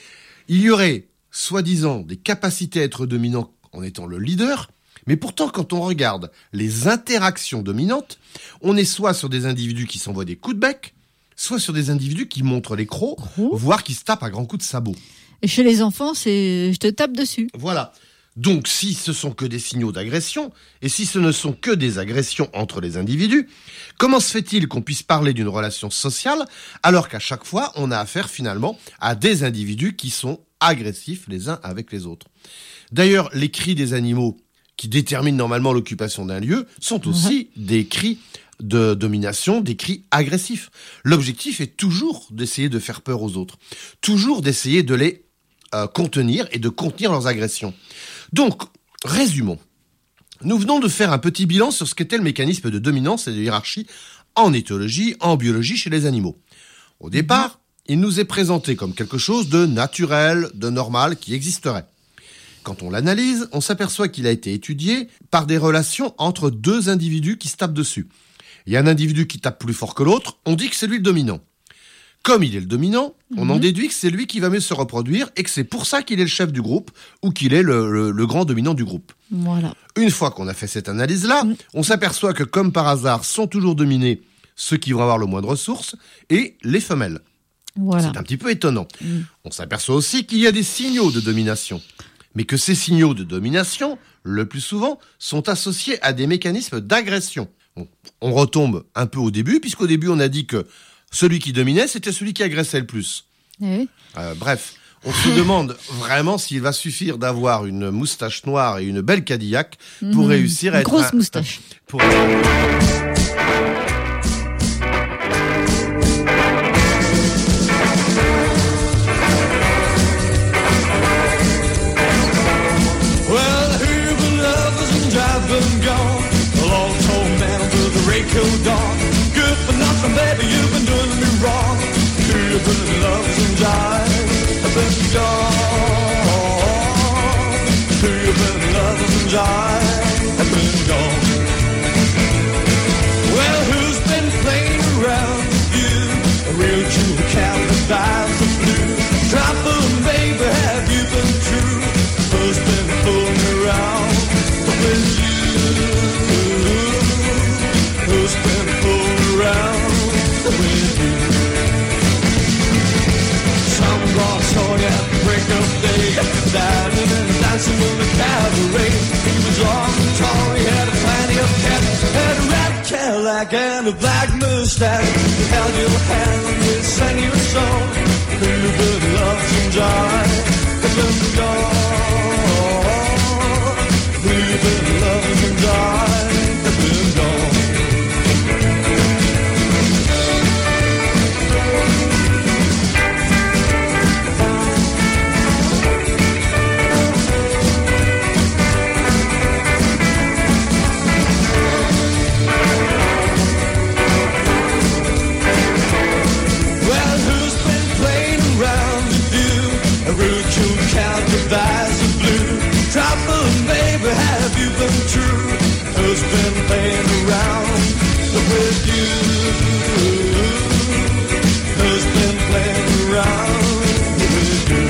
Il y aurait, soi-disant, des capacités à être dominant en étant le leader, mais pourtant, quand on regarde les interactions dominantes, on est soit sur des individus qui s'envoient des coups de bec, soit sur des individus qui montrent les crocs, Croc. voire qui se tapent à grands coups de sabot. Et chez les enfants, c'est je te tape dessus. Voilà. Donc, si ce sont que des signaux d'agression, et si ce ne sont que des agressions entre les individus, comment se fait-il qu'on puisse parler d'une relation sociale, alors qu'à chaque fois, on a affaire finalement à des individus qui sont agressifs les uns avec les autres ? D'ailleurs, les cris des animaux qui déterminent normalement l'occupation d'un lieu sont aussi mmh. des cris de domination, des cris agressifs. L'objectif est toujours d'essayer de faire peur aux autres, toujours d'essayer de les euh, contenir et de contenir leurs agressions. Donc, résumons. Nous venons de faire un petit bilan sur ce qu'était le mécanisme de dominance et de hiérarchie en éthologie, en biologie chez les animaux. Au départ, il nous est présenté comme quelque chose de naturel, de normal, qui existerait. Quand on l'analyse, on s'aperçoit qu'il a été étudié par des relations entre deux individus qui se tapent dessus. Il y a un individu qui tape plus fort que l'autre, on dit que c'est lui le dominant. Comme il est le dominant, on mmh. en déduit que c'est lui qui va mieux se reproduire et que c'est pour ça qu'il est le chef du groupe ou qu'il est le, le, le grand dominant du groupe. Voilà. Une fois qu'on a fait cette analyse-là, mmh. on s'aperçoit que comme par hasard, sont toujours dominés ceux qui vont avoir le moins de ressources et les femelles. Voilà. C'est un petit peu étonnant. Mmh. On s'aperçoit aussi qu'il y a des signaux de domination. Mais que ces signaux de domination, le plus souvent, sont associés à des mécanismes d'agression. On, on retombe un peu au début, puisqu'au début, on a dit que celui qui dominait, c'était celui qui agressait le plus. Oui. Euh, bref, on se demande vraiment s'il va suffire d'avoir une moustache noire et une belle Cadillac pour mmh, réussir à une être... grosse un, moustache. Pour... Good for nothing, baby, you've been doing me wrong. You've been loves and jive, I've been gone. You've been loves and jive, I've been gone. Well, who's been playing around with you? A real true cat with eyes of blue. Drop them, baby, have you been true? Who's been fooling around with you? Who's been fooling around with you? Some lost song at the break of day, diving and dancing in the cabaret. He was long and tall, he had plenty of cats, had a red Cadillac and a black mustache. He held your hand and he sang you a song. Who good loves and jive has been gone. Who good loves and jive has been gone. who's been playing around with you.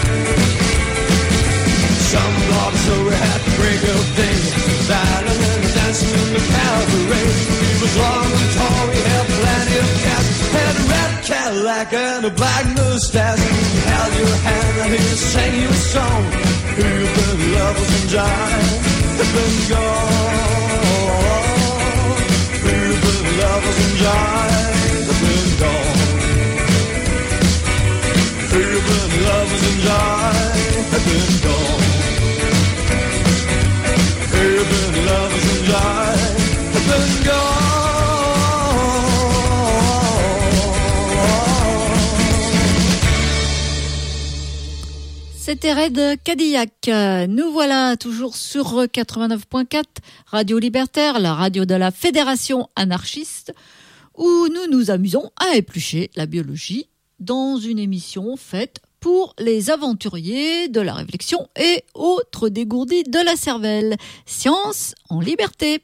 Some blocks over at the break of day, battling and dancing in the cabaret. He was long and tall, he had plenty of cash, had a red Cadillac and a black mustache. He held your hand and he sang you a song. You've been lovers and jive, have been gone. You've been lovers and jive, have been gone. You've been lovers and jive, have been gone. You've been lovers and jive, have been gone. C'était Red Cadillac. Nous voilà toujours sur quatre-vingt-neuf point quatre, Radio Libertaire, la radio de la Fédération anarchiste, où nous nous amusons à éplucher la biologie dans une émission faite pour les aventuriers de la réflexion et autres dégourdis de la cervelle. Science en liberté.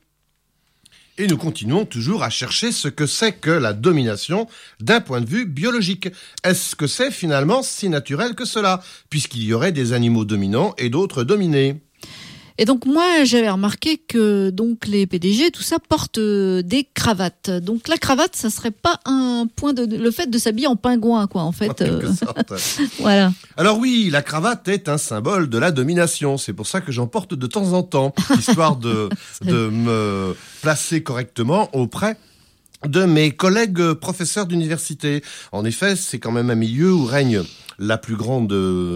Et nous continuons toujours à chercher ce que c'est que la domination d'un point de vue biologique. Est-ce que c'est finalement si naturel que cela, puisqu'il y aurait des animaux dominants et d'autres dominés ? Et donc moi j'avais remarqué que donc les P D G tout ça portent euh, des cravates. Donc la cravate ça serait pas un point de le fait de s'habiller en pingouin quoi en fait. En quelque euh... sorte. Voilà. Alors oui, la cravate est un symbole de la domination. C'est pour ça que j'en porte de temps en temps, histoire de de me placer correctement auprès de mes collègues professeurs d'université. En effet, c'est quand même un milieu où règne la plus grande,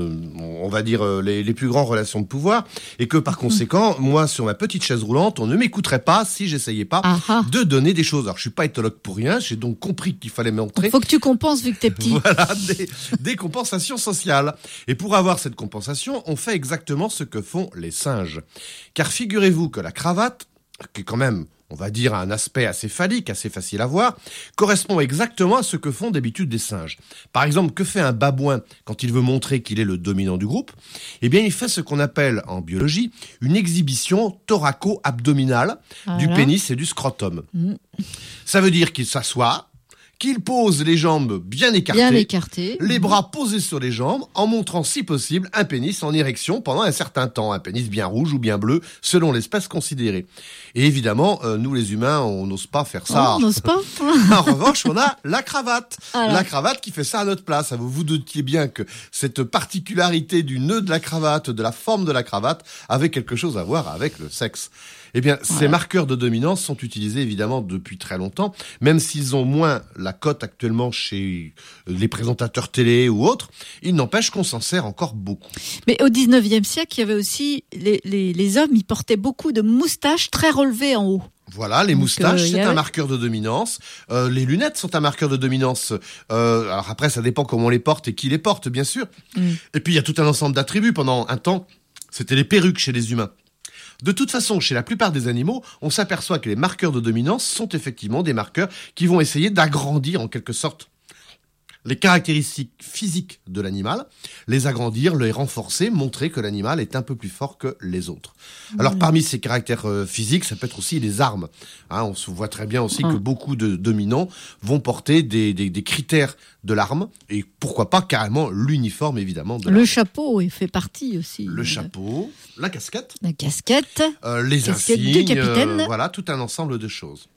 on va dire, les, les plus grandes relations de pouvoir, et que par conséquent, moi, sur ma petite chaise roulante, on ne m'écouterait pas si j'essayais pas Aha. de donner des choses. Alors, je suis pas éthologue pour rien, j'ai donc compris qu'il fallait montrer... Faut que tu compenses vu que t'es petit. Voilà, des, des compensations sociales. Et pour avoir cette compensation, on fait exactement ce que font les singes. Car figurez-vous que la cravate, qui est quand même... on va dire un aspect assez phallique, assez facile à voir, correspond exactement à ce que font d'habitude des singes. Par exemple, que fait un babouin quand il veut montrer qu'il est le dominant du groupe ? Eh bien, il fait ce qu'on appelle en biologie une exhibition thoraco-abdominale voilà. du pénis et du scrotum. Mmh. Ça veut dire qu'il s'assoit, qu'il pose les jambes bien écartées, bien écartées, les bras posés sur les jambes, en montrant si possible un pénis en érection pendant un certain temps, un pénis bien rouge ou bien bleu, selon l'espèce considérée. Et évidemment, euh, nous les humains, on n'ose pas faire ça. Oh, on n'ose pas. En revanche, on a la cravate. Alors. La cravate qui fait ça à notre place. Vous vous doutiez bien que cette particularité du nœud de la cravate, de la forme de la cravate, avait quelque chose à voir avec le sexe. Eh bien, voilà. Ces marqueurs de dominance sont utilisés évidemment depuis très longtemps, même s'ils ont moins la cote actuellement chez les présentateurs télé ou autres, il n'empêche qu'on s'en sert encore beaucoup. Mais au dix-neuvième siècle, il y avait aussi les, les, les hommes, ils portaient beaucoup de moustaches très relevées en haut. Voilà, les Donc, moustaches, euh, c'est avait... un marqueur de dominance. Euh, les lunettes sont un marqueur de dominance. Euh, alors après, ça dépend comment on les porte et qui les porte, bien sûr. Mm. Et puis, il y a tout un ensemble d'attributs. Pendant un temps, c'était les perruques chez les humains. De toute façon, chez la plupart des animaux, on s'aperçoit que les marqueurs de dominance sont effectivement des marqueurs qui vont essayer d'agrandir en quelque sorte les caractéristiques physiques de l'animal, les agrandir, les renforcer, montrer que l'animal est un peu plus fort que les autres. Alors mmh. parmi ces caractères euh, physiques, ça peut être aussi les armes. Hein, on se voit très bien aussi mmh. que beaucoup de dominants vont porter des, des, des critères de l'arme et pourquoi pas carrément l'uniforme évidemment de l'arme. Le chapeau il fait partie aussi. Le chapeau, la casquette. La casquette. Euh, les casquette insignes. Du capitaine. Euh, voilà, tout un ensemble de choses.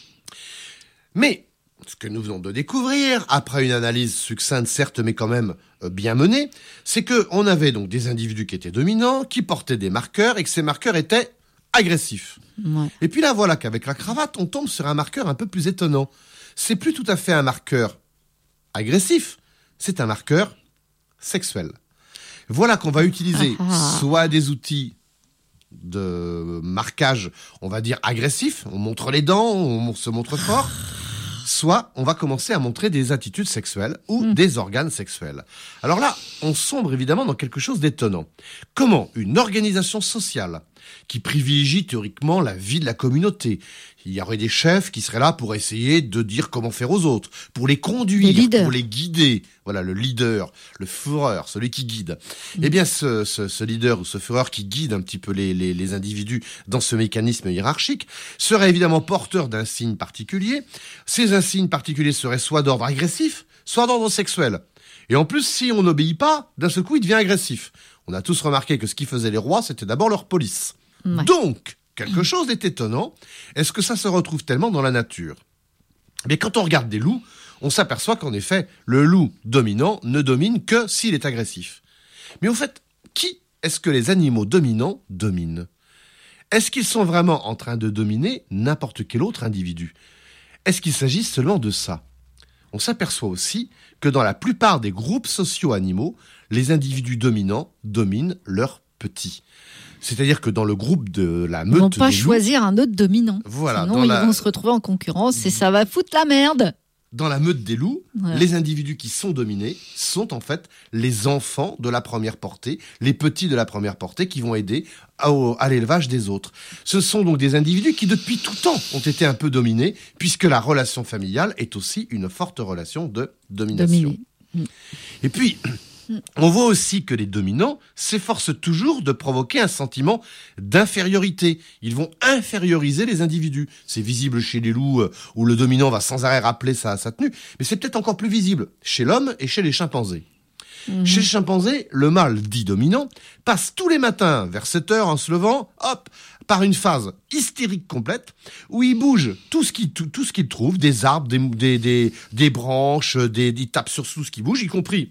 Mais ce que nous venons de découvrir, après une analyse succincte certes, mais quand même euh, bien menée, c'est que on avait donc des individus qui étaient dominants, qui portaient des marqueurs et que ces marqueurs étaient agressifs. Ouais. Et puis là, voilà qu'avec la cravate, on tombe sur un marqueur un peu plus étonnant. C'est plus tout à fait un marqueur agressif, c'est un marqueur sexuel. Voilà qu'on va utiliser ah ah. soit des outils de marquage, on va dire agressif, on montre les dents, on se montre fort. Soit on va commencer à montrer des attitudes sexuelles ou mmh. des organes sexuels. Alors là, on sombre évidemment dans quelque chose d'étonnant. Comment une organisation sociale qui privilégie théoriquement la vie de la communauté. Il y aurait des chefs qui seraient là pour essayer de dire comment faire aux autres, pour les conduire, pour les guider. Voilà, le leader, le Führer, celui qui guide. Mmh. Eh bien, ce, ce, ce leader ou ce Führer qui guide un petit peu les, les, les individus dans ce mécanisme hiérarchique serait évidemment porteur d'un signe particulier. Ces insignes particuliers seraient soit d'ordre agressif, soit d'ordre sexuel. Et en plus, si on n'obéit pas, d'un seul coup, il devient agressif. On a tous remarqué que ce qui faisaient les rois, c'était d'abord leur police. Ouais. Donc, quelque chose est étonnant. Est-ce que ça se retrouve tellement dans la nature ? Mais quand on regarde des loups, on s'aperçoit qu'en effet, le loup dominant ne domine que s'il est agressif. Mais au fait, qui est-ce que les animaux dominants dominent ? Est-ce qu'ils sont vraiment en train de dominer n'importe quel autre individu ? Est-ce qu'il s'agit seulement de ça ? On s'aperçoit aussi que dans la plupart des groupes sociaux animaux, les individus dominants dominent leurs petits. C'est-à-dire que dans le groupe de la meute des loups... Ils vont pas choisir un autre dominant. Voilà, sinon, ils la... vont se retrouver en concurrence et ça va foutre la merde. Dans la meute des loups, voilà. Les individus qui sont dominés sont en fait les enfants de la première portée, les petits de la première portée qui vont aider à, à l'élevage des autres. Ce sont donc des individus qui depuis tout temps ont été un peu dominés, puisque la relation familiale est aussi une forte relation de domination. Dominé. Et puis... on voit aussi que les dominants s'efforcent toujours de provoquer un sentiment d'infériorité. Ils vont inférioriser les individus. C'est visible chez les loups, où le dominant va sans arrêt rappeler sa, sa tenue, mais c'est peut-être encore plus visible chez l'homme et chez les chimpanzés. Mmh. Chez les chimpanzés, le mâle dit dominant passe tous les matins vers sept heures en se levant, hop, par une phase hystérique complète, où il bouge tout ce qu'il, tout, tout ce qu'il trouve, des arbres, des, des, des, des branches, des, il tape sur tout ce qui bouge, y compris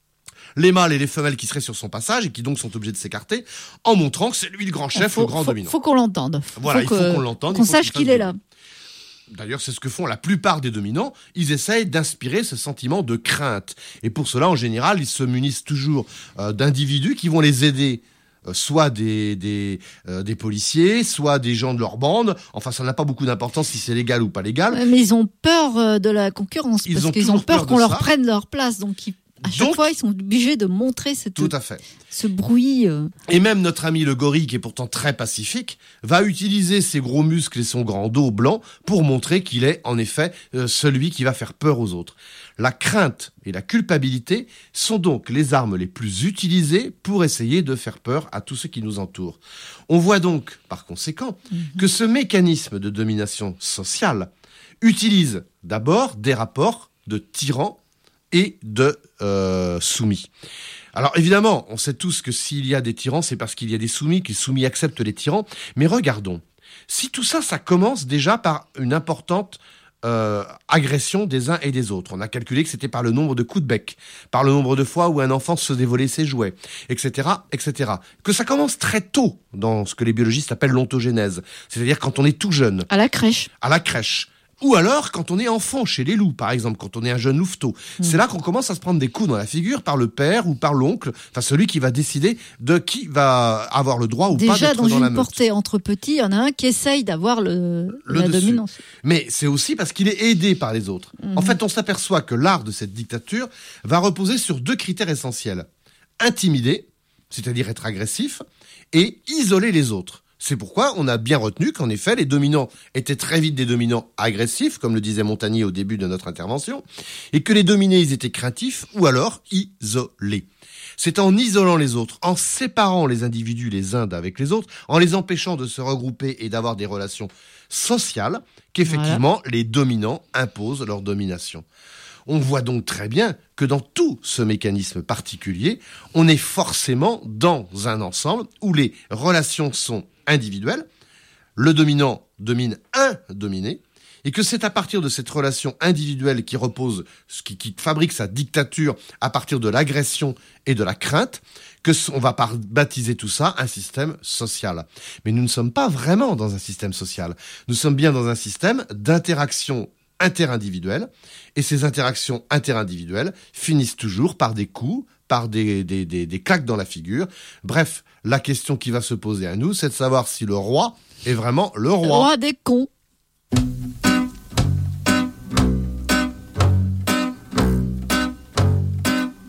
les mâles et les femelles qui seraient sur son passage et qui donc sont obligés de s'écarter, en montrant que c'est lui le grand chef, faut, le grand faut, dominant. Il faut qu'on l'entende. Voilà, faut il faut que, qu'on l'entende. Qu'on sache qu'il, qu'il est là. D'ailleurs, c'est ce que font la plupart des dominants. Ils essayent d'inspirer ce sentiment de crainte. Et pour cela, en général, ils se munissent toujours euh, d'individus qui vont les aider. Euh, soit des des, euh, des policiers, soit des gens de leur bande. Enfin, ça n'a pas beaucoup d'importance si c'est légal ou pas légal. Mais ils ont peur de la concurrence, ils parce ont qu'ils ont peur, peur qu'on leur ça. prenne leur place. Donc, ils... À chaque Donc, fois, ils sont obligés de montrer cette, tout à fait. ce bruit. Euh... Et même notre ami le gorille, qui est pourtant très pacifique, va utiliser ses gros muscles et son grand dos blanc pour montrer qu'il est, en effet, euh, celui qui va faire peur aux autres. La crainte et la culpabilité sont donc les armes les plus utilisées pour essayer de faire peur à tous ceux qui nous entourent. On voit donc, par conséquent, mm-hmm. que ce mécanisme de domination sociale utilise d'abord des rapports de tyrans et de euh, soumis. Alors évidemment, on sait tous que s'il y a des tyrans, c'est parce qu'il y a des soumis, que les soumis acceptent les tyrans. Mais regardons, si tout ça, ça commence déjà par une importante euh, agression des uns et des autres. On a calculé que c'était par le nombre de coups de bec, par le nombre de fois où un enfant se faisait voler ses jouets, et cetera, et cetera. Que ça commence très tôt dans ce que les biologistes appellent l'ontogénèse, c'est-à-dire quand on est tout jeune. À la crèche. À la crèche. Ou alors, quand on est enfant, chez les loups, par exemple, quand on est un jeune louveteau. Mmh. C'est là qu'on commence à se prendre des coups dans la figure par le père ou par l'oncle, enfin celui qui va décider de qui va avoir le droit ou Déjà, pas d'être dans, dans la meute. Déjà, dans une portée entre petits, il y en a un qui essaye d'avoir le, le la dessus. dominance. Mais c'est aussi parce qu'il est aidé par les autres. Mmh. En fait, on s'aperçoit que l'art de cette dictature va reposer sur deux critères essentiels. Intimider, c'est-à-dire être agressif, et isoler les autres. C'est pourquoi on a bien retenu qu'en effet, les dominants étaient très vite des dominants agressifs, comme le disait Montagnier au début de notre intervention, et que les dominés, ils étaient craintifs ou alors isolés. C'est en isolant les autres, en séparant les individus les uns d'avec les autres, en les empêchant de se regrouper et d'avoir des relations sociales, qu'effectivement, voilà. les dominants imposent leur domination. On voit donc très bien que dans tout ce mécanisme particulier, on est forcément dans un ensemble où les relations sont individuelles, le dominant domine un dominé, et que c'est à partir de cette relation individuelle qui repose, qui, qui fabrique sa dictature à partir de l'agression et de la crainte, que on va par baptiser tout ça un système social. Mais nous ne sommes pas vraiment dans un système social. Nous sommes bien dans un système d'interaction interindividuelles, et ces interactions interindividuelles finissent toujours par des coups, par des, des, des, des claques dans la figure. Bref, la question qui va se poser à nous, c'est de savoir si le roi est vraiment le roi. Le roi des cons.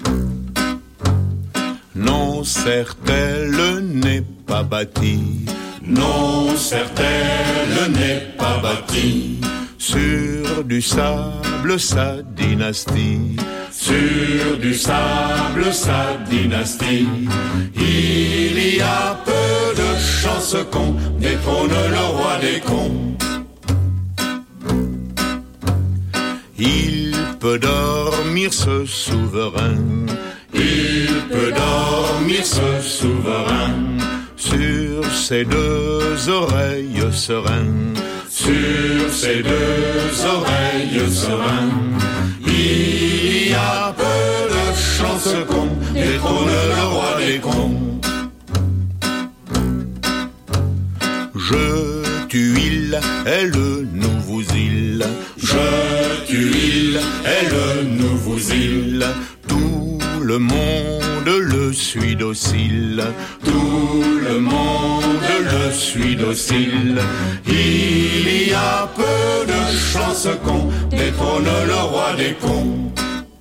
Non, certes, elle n'est pas bâtie Non, certes, elle n'est pas bâtie sur du sable, sa dynastie. Sur du sable, sa dynastie. Il y a peu de chances qu'on détrône le roi des cons. Il peut dormir ce souverain. Il peut dormir ce souverain sur ses deux oreilles sereines. Sur ses deux oreilles sereines. Il y a peu de chances qu'on détrône le roi des cons. Je tue il, elle nous vous île. Je tue il, elle nous vous île. Tout le monde le suit docile. Tout le monde le suit docile. Il y a peu de chances qu'on détrône le roi des cons.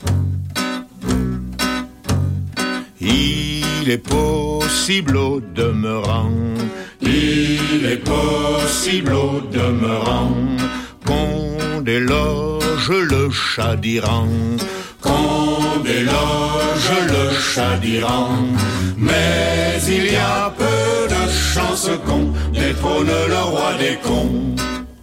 Il est possible au demeurant. Il est possible au demeurant qu'on déloge le chat d'Iran. Qu'on déloge le chat d'Iran. Mais il y a peu de chances qu'on détrône le roi des cons.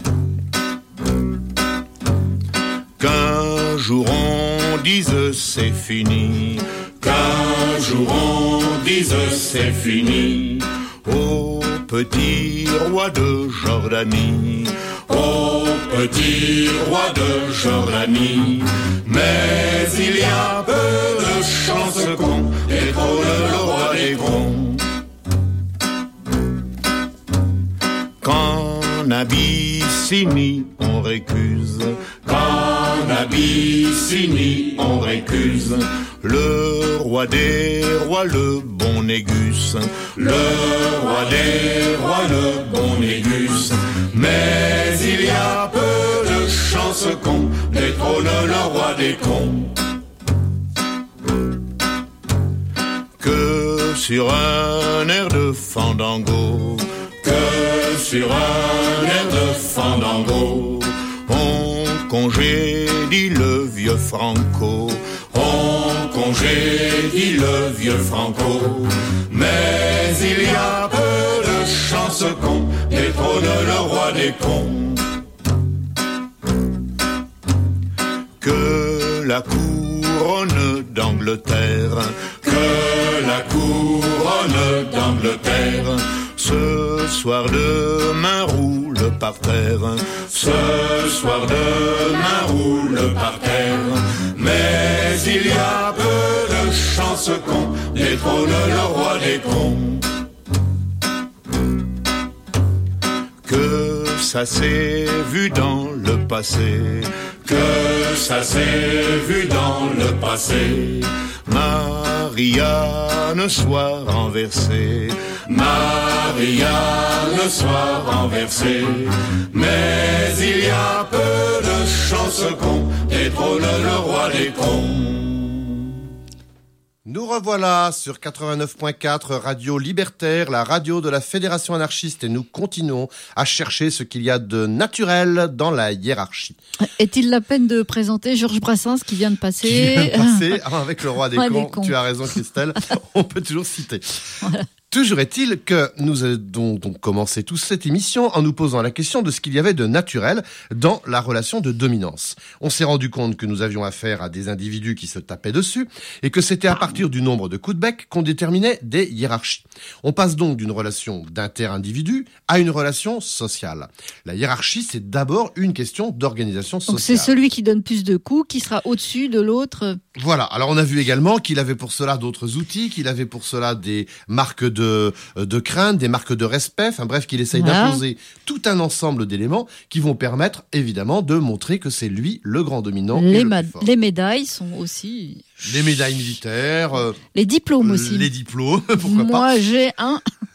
Qu'un jour on dise c'est fini. Qu'un jour on dise c'est fini. Au petit roi de Jordanie. Au petit roi de Jordanie. Mais il y a peu de chances qu'on détrône le roi des cons. Qu'en Abyssinie on récuse. Qu'en Abyssinie on récuse. Le roi des rois, le bon Négus. Le roi des rois, le bon Négus. Mais il y a peu de chances qu'on détrône le roi des cons. Que sur un air de fandango. Que sur un air de fandango. On congédie le vieux Franco. On congédie le vieux Franco. Mais il y a peu de chances qu'on détrône le roi des cons. Que la couronne d'Angleterre. Que la couronne d'Angleterre. Ce soir demain roule par terre. Ce soir demain roule par terre. Mais il y a peu de chances qu'on détrône le roi des cons. Que ça s'est vu dans le passé. Que ça s'est vu dans le passé. Marianne soit renversée. Marianne soit renversée. Mais il y a peu de chances qu'on détrône le roi des cons. Nous revoilà sur quatre-vingt-neuf point quatre Radio Libertaire, la radio de la Fédération anarchiste, et nous continuons à chercher ce qu'il y a de naturel dans la hiérarchie. Est-il la peine de présenter Georges Brassens qui vient de passer, qui vient de passer avec le roi des, ouais, cons. des cons. Tu as raison Christelle, on peut toujours citer. Voilà. Toujours est-il que nous avons donc commencé toute cette émission en nous posant la question de ce qu'il y avait de naturel dans la relation de dominance. On s'est rendu compte que nous avions affaire à des individus qui se tapaient dessus et que c'était à partir du nombre de coups de bec qu'on déterminait des hiérarchies. On passe donc d'une relation d'inter-individu à une relation sociale. La hiérarchie, c'est d'abord une question d'organisation sociale. Donc c'est celui qui donne plus de coups qui sera au-dessus de l'autre. Voilà. Alors on a vu également qu'il avait pour cela d'autres outils, qu'il avait pour cela des marques de De, de crainte, des marques de respect, enfin bref, qu'il essaye voilà. d'imposer tout un ensemble d'éléments qui vont permettre évidemment de montrer que c'est lui le grand dominant. Les, et le ma- plus fort. les médailles sont aussi... Les médailles militaires. Euh, les diplômes aussi. Les diplômes, pourquoi Moi, pas. j'ai un...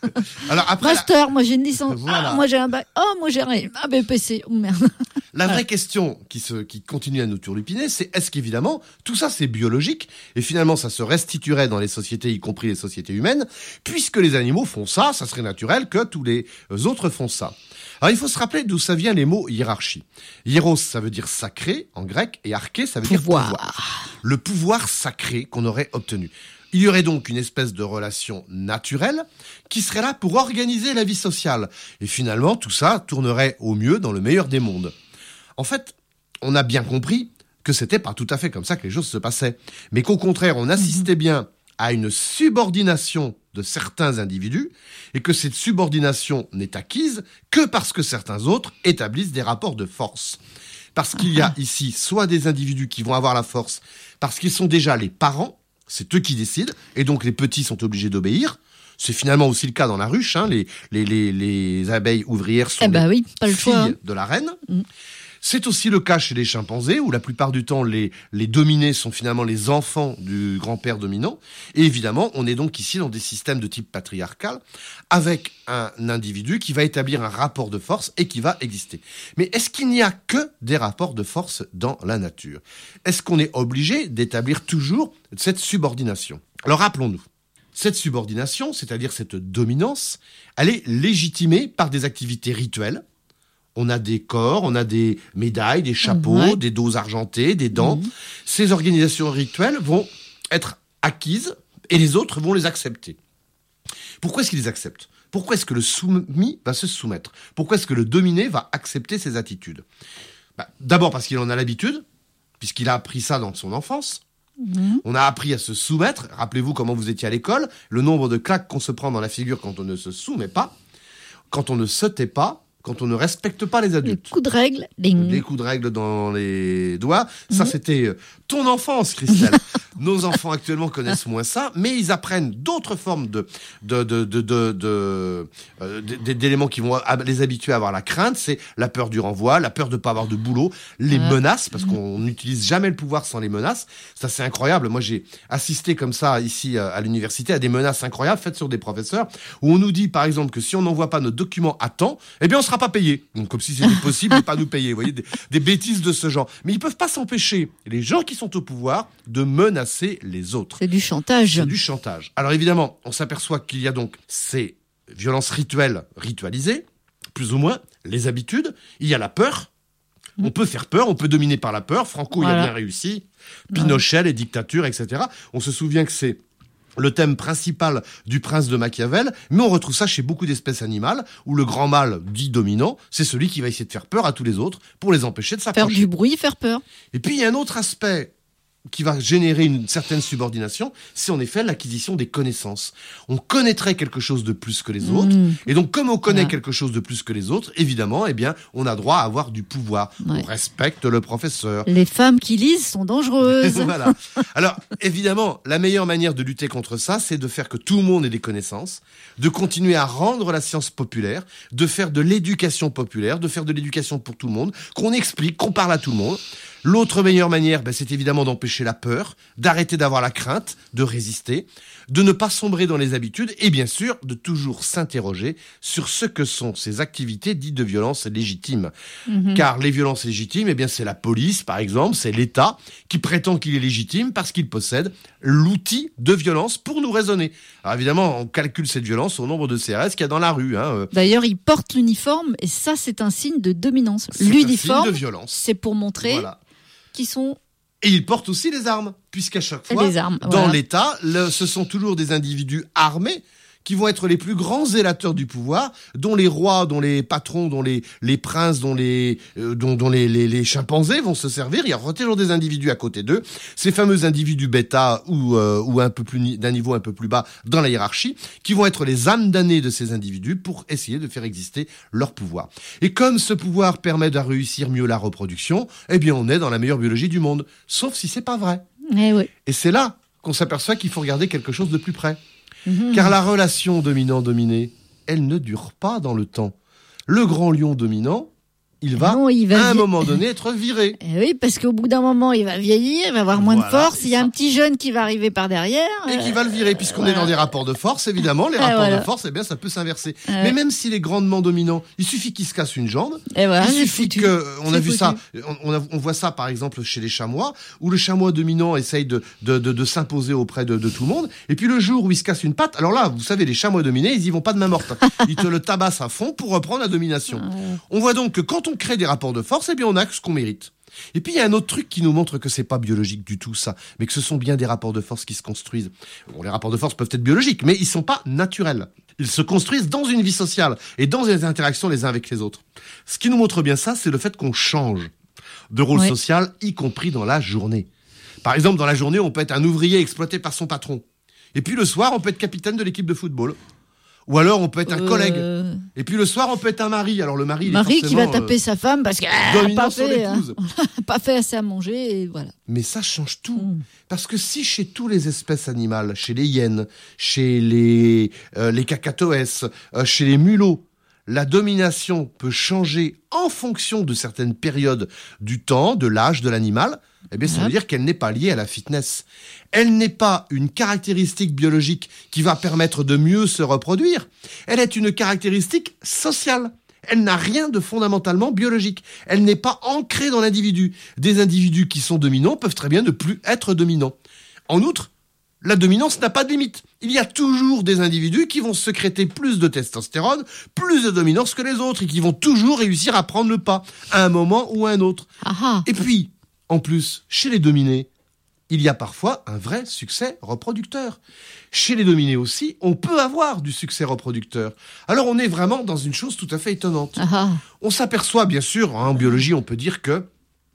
Alors après, master, la... moi j'ai une licence. Voilà. Ah, moi j'ai un bac. Oh, moi j'ai un, un B P C. Oh merde. La vraie question qui, se, qui continue à nous turlupiner, c'est est-ce qu'évidemment, tout ça c'est biologique, et finalement ça se restituerait dans les sociétés, y compris les sociétés humaines, puisque les animaux font ça, ça serait naturel que tous les autres font ça. Alors il faut se rappeler d'où ça vient les mots hiérarchie. Hieros, ça veut dire sacré en grec, et arché, ça veut pouvoir. dire pouvoir. Le pouvoir sacré qu'on aurait obtenu. Il y aurait donc une espèce de relation naturelle qui serait là pour organiser la vie sociale. Et finalement, tout ça tournerait au mieux dans le meilleur des mondes. En fait, on a bien compris que c'était pas tout à fait comme ça que les choses se passaient, mais qu'au contraire, on assistait bien à une subordination de certains individus, et que cette subordination n'est acquise que parce que certains autres établissent des rapports de force. Parce qu'il y a ici soit des individus qui vont avoir la force parce qu'ils sont déjà les parents, c'est eux qui décident, et donc les petits sont obligés d'obéir. C'est finalement aussi le cas dans la ruche, hein, les, les, les, les abeilles ouvrières sont eh ben les oui, pas le filles choix, hein. de la reine. Mmh. C'est aussi le cas chez les chimpanzés, où la plupart du temps, les, les dominés sont finalement les enfants du grand-père dominant. Et évidemment, on est donc ici dans des systèmes de type patriarcal, avec un individu qui va établir un rapport de force et qui va exister. Mais est-ce qu'il n'y a que des rapports de force dans la nature ? Est-ce qu'on est obligé d'établir toujours cette subordination ? Alors rappelons-nous, cette subordination, c'est-à-dire cette dominance, elle est légitimée par des activités rituelles. On a des corps, on a des médailles, des chapeaux, ouais. des dos argentés, des dents. Mmh. Ces organisations rituelles vont être acquises et les autres vont les accepter. Pourquoi est-ce qu'ils les acceptent ? Pourquoi est-ce que le soumis va se soumettre ? Pourquoi est-ce que le dominé va accepter ces attitudes ? Bah, d'abord parce qu'il en a l'habitude, puisqu'il a appris ça dans son enfance. Mmh. On a appris à se soumettre. Rappelez-vous comment vous étiez à l'école, le nombre de claques qu'on se prend dans la figure quand on ne se soumet pas, quand on ne se tait pas, quand on ne respecte pas les adultes. Les coups de règle. Ding. Les coups de règle dans les doigts. Ça, mmh. c'était ton enfance, Christelle. Nos enfants actuellement connaissent moins ça, mais ils apprennent d'autres formes de, de, de, de, de, de, euh, d'éléments qui vont les habituer à avoir la crainte. C'est la peur du renvoi, la peur de pas avoir de boulot, les ah. menaces, parce qu'on n'utilise jamais le pouvoir sans les menaces. Ça, c'est incroyable. Moi, j'ai assisté comme ça, ici, à l'université, à des menaces incroyables faites sur des professeurs, où on nous dit, par exemple, que si on n'envoie pas nos documents à temps, eh bien, on sera pas payé. Donc, comme si c'était possible de pas nous payer. Vous voyez, des, des bêtises de ce genre. Mais ils peuvent pas s'empêcher, les gens qui sont au pouvoir, de menacer les autres. C'est du chantage. C'est du chantage. Alors évidemment, on s'aperçoit qu'il y a donc ces violences rituelles ritualisées, plus ou moins, les habitudes, il y a la peur. On peut faire peur, on peut dominer par la peur. Franco, voilà. il a bien réussi. Pinochet, ouais. les dictatures, et cetera. On se souvient que c'est le thème principal du prince de Machiavel, mais on retrouve ça chez beaucoup d'espèces animales, où le grand mâle dit dominant, c'est celui qui va essayer de faire peur à tous les autres pour les empêcher de s'approcher. Faire du bruit, faire peur. Et puis il y a un autre aspect qui va générer une certaine subordination, c'est en effet l'acquisition des connaissances. On connaîtrait quelque chose de plus que les autres, mmh. et donc comme on connaît voilà. quelque chose de plus que les autres, évidemment, eh bien, on a droit à avoir du pouvoir. Ouais. On respecte le professeur. Les femmes qui lisent sont dangereuses. Voilà. Alors, évidemment, la meilleure manière de lutter contre ça, c'est de faire que tout le monde ait des connaissances, de continuer à rendre la science populaire, de faire de l'éducation populaire, de faire de l'éducation pour tout le monde, qu'on explique, qu'on parle à tout le monde. L'autre meilleure manière, ben, c'est évidemment d'empêcher la peur, d'arrêter d'avoir la crainte, de résister, de ne pas sombrer dans les habitudes et bien sûr de toujours s'interroger sur ce que sont ces activités dites de violence légitimes. Mmh. Car les violences légitimes, eh bien, c'est la police, par exemple, c'est l'État qui prétend qu'il est légitime parce qu'il possède l'outil de violence pour nous raisonner. Alors évidemment, on calcule cette violence au nombre de C R S qu'il y a dans la rue. Hein. D'ailleurs, ils portent l'uniforme et ça, c'est un signe de dominance. C'est l'uniforme, un signe de violence. C'est pour montrer... Voilà. Qui sont... Et ils portent aussi les armes, puisqu'à chaque fois, les armes, dans voilà. l'État, le, ce sont toujours des individus armés qui vont être les plus grands zélateurs du pouvoir, dont les rois, dont les patrons, dont les, les princes, dont, les, euh, dont, dont les, les, les chimpanzés vont se servir. Il y aura toujours des individus à côté d'eux, ces fameux individus bêta ou, euh, ou un peu plus d'un niveau un peu plus bas dans la hiérarchie, qui vont être les âmes damnées de ces individus pour essayer de faire exister leur pouvoir. Et comme ce pouvoir permet de réussir mieux la reproduction, eh bien on est dans la meilleure biologie du monde, sauf si c'est pas vrai. Eh oui. Et c'est là qu'on s'aperçoit qu'il faut regarder quelque chose de plus près. Mmh. Car la relation dominant-dominé, elle ne dure pas dans le temps. Le grand lion dominant, il va, non, il va à un vi- moment donné être viré. Eh oui, parce qu'au bout d'un moment, il va vieillir, il va avoir moins Voilà, de force. Il y a un petit jeune qui va arriver par derrière. Et qui va le virer, puisqu'on voilà. est dans des rapports de force, évidemment. Les Ah, rapports voilà. de force, eh bien, ça peut s'inverser. Ah, Mais ouais. même s'il est grandement dominant, il suffit qu'il se casse une jambe. Et voilà, il c'est suffit foutu. que, on a C'est vu foutu. ça, on, on, a- on voit ça par exemple chez les chamois, où le chamois dominant essaye de, de, de, de s'imposer auprès de, de tout le monde. Et puis le jour où il se casse une patte, alors là, vous savez, les chamois dominés, ils y vont pas de main morte. Ils te le tabassent à fond pour reprendre la domination. Ah, ouais. On voit donc que quand on crée des rapports de force, eh bien, on a ce qu'on mérite. Et puis il y a un autre truc qui nous montre que c'est pas biologique du tout ça, mais que ce sont bien des rapports de force qui se construisent. Bon, les rapports de force peuvent être biologiques, mais ils sont pas naturels. Ils se construisent dans une vie sociale et dans des interactions les uns avec les autres. Ce qui nous montre bien ça, c'est le fait qu'on change de rôle Ouais. social, y compris dans la journée. Par exemple, dans la journée, on peut être un ouvrier exploité par son patron. Et puis le soir, on peut être capitaine de l'équipe de football. Ou alors, on peut être un Euh, collègue. Et puis le soir, on peut être un mari. Alors le mari, il est Marie qui va forcément, taper euh, sa femme parce qu'elle n'a dominant pas, sur fait, hein, l'épouse. pas fait assez à manger. Et voilà. Mais ça change tout. Parce que si chez toutes les espèces animales, chez les hyènes, chez les, euh, les cacatoès, euh, chez les mulots, la domination peut changer en fonction de certaines périodes du temps, de l'âge de l'animal, eh bien, ça veut Yep. dire qu'elle n'est pas liée à la fitness. Elle n'est pas une caractéristique biologique qui va permettre de mieux se reproduire. Elle est une caractéristique sociale. Elle n'a rien de fondamentalement biologique. Elle n'est pas ancrée dans l'individu. Des individus qui sont dominants peuvent très bien ne plus être dominants. En outre, la dominance n'a pas de limite. Il y a toujours des individus qui vont sécréter plus de testostérone, plus de dominance que les autres et qui vont toujours réussir à prendre le pas à un moment ou à un autre. Ah, Et puis, en plus, chez les dominés, il y a parfois un vrai succès reproducteur. Chez les dominés aussi, on peut avoir du succès reproducteur. Alors on est vraiment dans une chose tout à fait étonnante. ah. On s'aperçoit, bien sûr, hein, en biologie, on peut dire que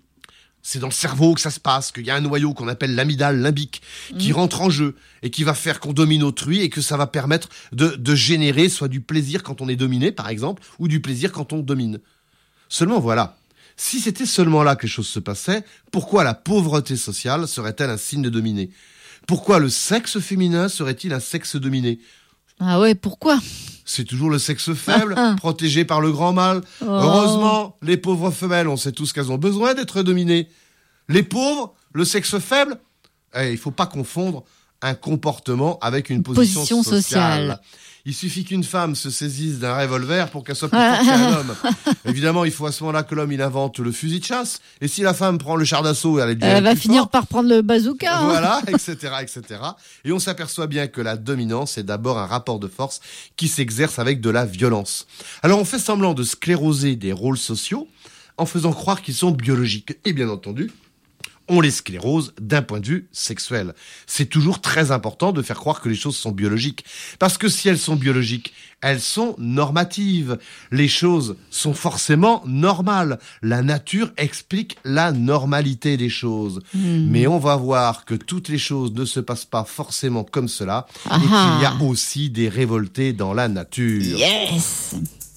c'est dans le cerveau que ça se passe, qu'il y a un noyau qu'on appelle l'amygdale limbique qui Mhm. rentre en jeu et qui va faire qu'on domine autrui et que ça va permettre de, de générer soit du plaisir quand on est dominé, par exemple, ou du plaisir quand on domine. Seulement voilà, si c'était seulement là que les choses se passaient, pourquoi la pauvreté sociale serait-elle un signe de dominé ? Pourquoi le sexe féminin serait-il un sexe dominé ? Ah ouais, pourquoi ? C'est toujours le sexe faible, Ah, ah. protégé par le grand mâle. Oh. Heureusement, les pauvres femelles, on sait tous qu'elles ont besoin d'être dominées. Les pauvres, le sexe faible, eh, il faut pas confondre un comportement avec une position, Position sociale. sociale. Il suffit qu'une femme se saisisse d'un revolver pour qu'elle soit plus forte qu'un homme. Évidemment, il faut à ce moment-là que l'homme il invente le fusil de chasse. Et si la femme prend le char d'assaut, elle est bien Elle va plus finir forte. par prendre le bazooka. hein. Voilà, et cetera, et cetera. Et on s'aperçoit bien que la dominance est d'abord un rapport de force qui s'exerce avec de la violence. Alors on fait semblant de scléroser des rôles sociaux en faisant croire qu'ils sont biologiques. Et bien entendu, on les sclérose d'un point de vue sexuel. C'est toujours très important de faire croire que les choses sont biologiques. Parce que si elles sont biologiques, elles sont normatives. Les choses sont forcément normales. La nature explique la normalité des choses. Hmm. Mais on va voir que toutes les choses ne se passent pas forcément comme cela. Ah et qu'il y a ah. aussi des révoltés dans la nature. Yes.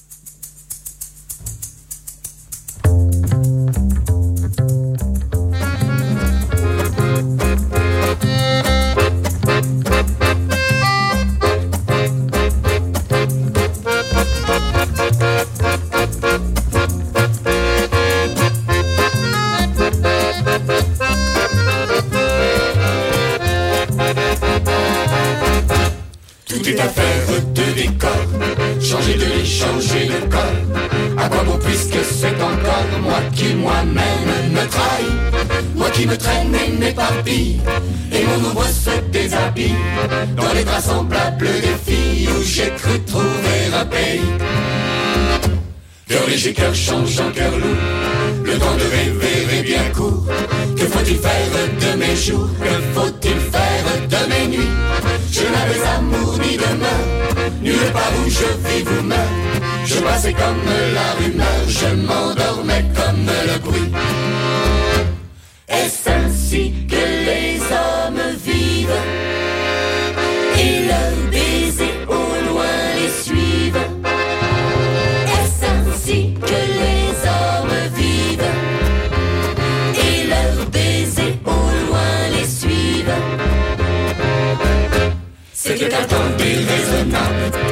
Tout est affaire de décor, changer de lit, changer de col. À quoi bon puisque c'est encore moi qui moi-même me trahis, moi qui me traîne et m'éparpille, et mon ombre se déshabille dans les draps semblables des filles où j'ai cru trouver un pays. Cœur léger, cœur changeant, cœur lourd, le temps de rêver est bien court. Que faut-il faire de mes jours? Que faut-il faire de mes nuits? Je n'avais amour ni demeure, nulle part où je vis vous meurs. Je passais comme la rumeur, je m'endormais comme le bruit. Est-ce ainsi que les hommes vivent? Et leurs baisers au loin les suivent. Est-ce ainsi que les hommes vivent? Et leurs baisers au loin les suivent. C'était un temps déraisonnable, on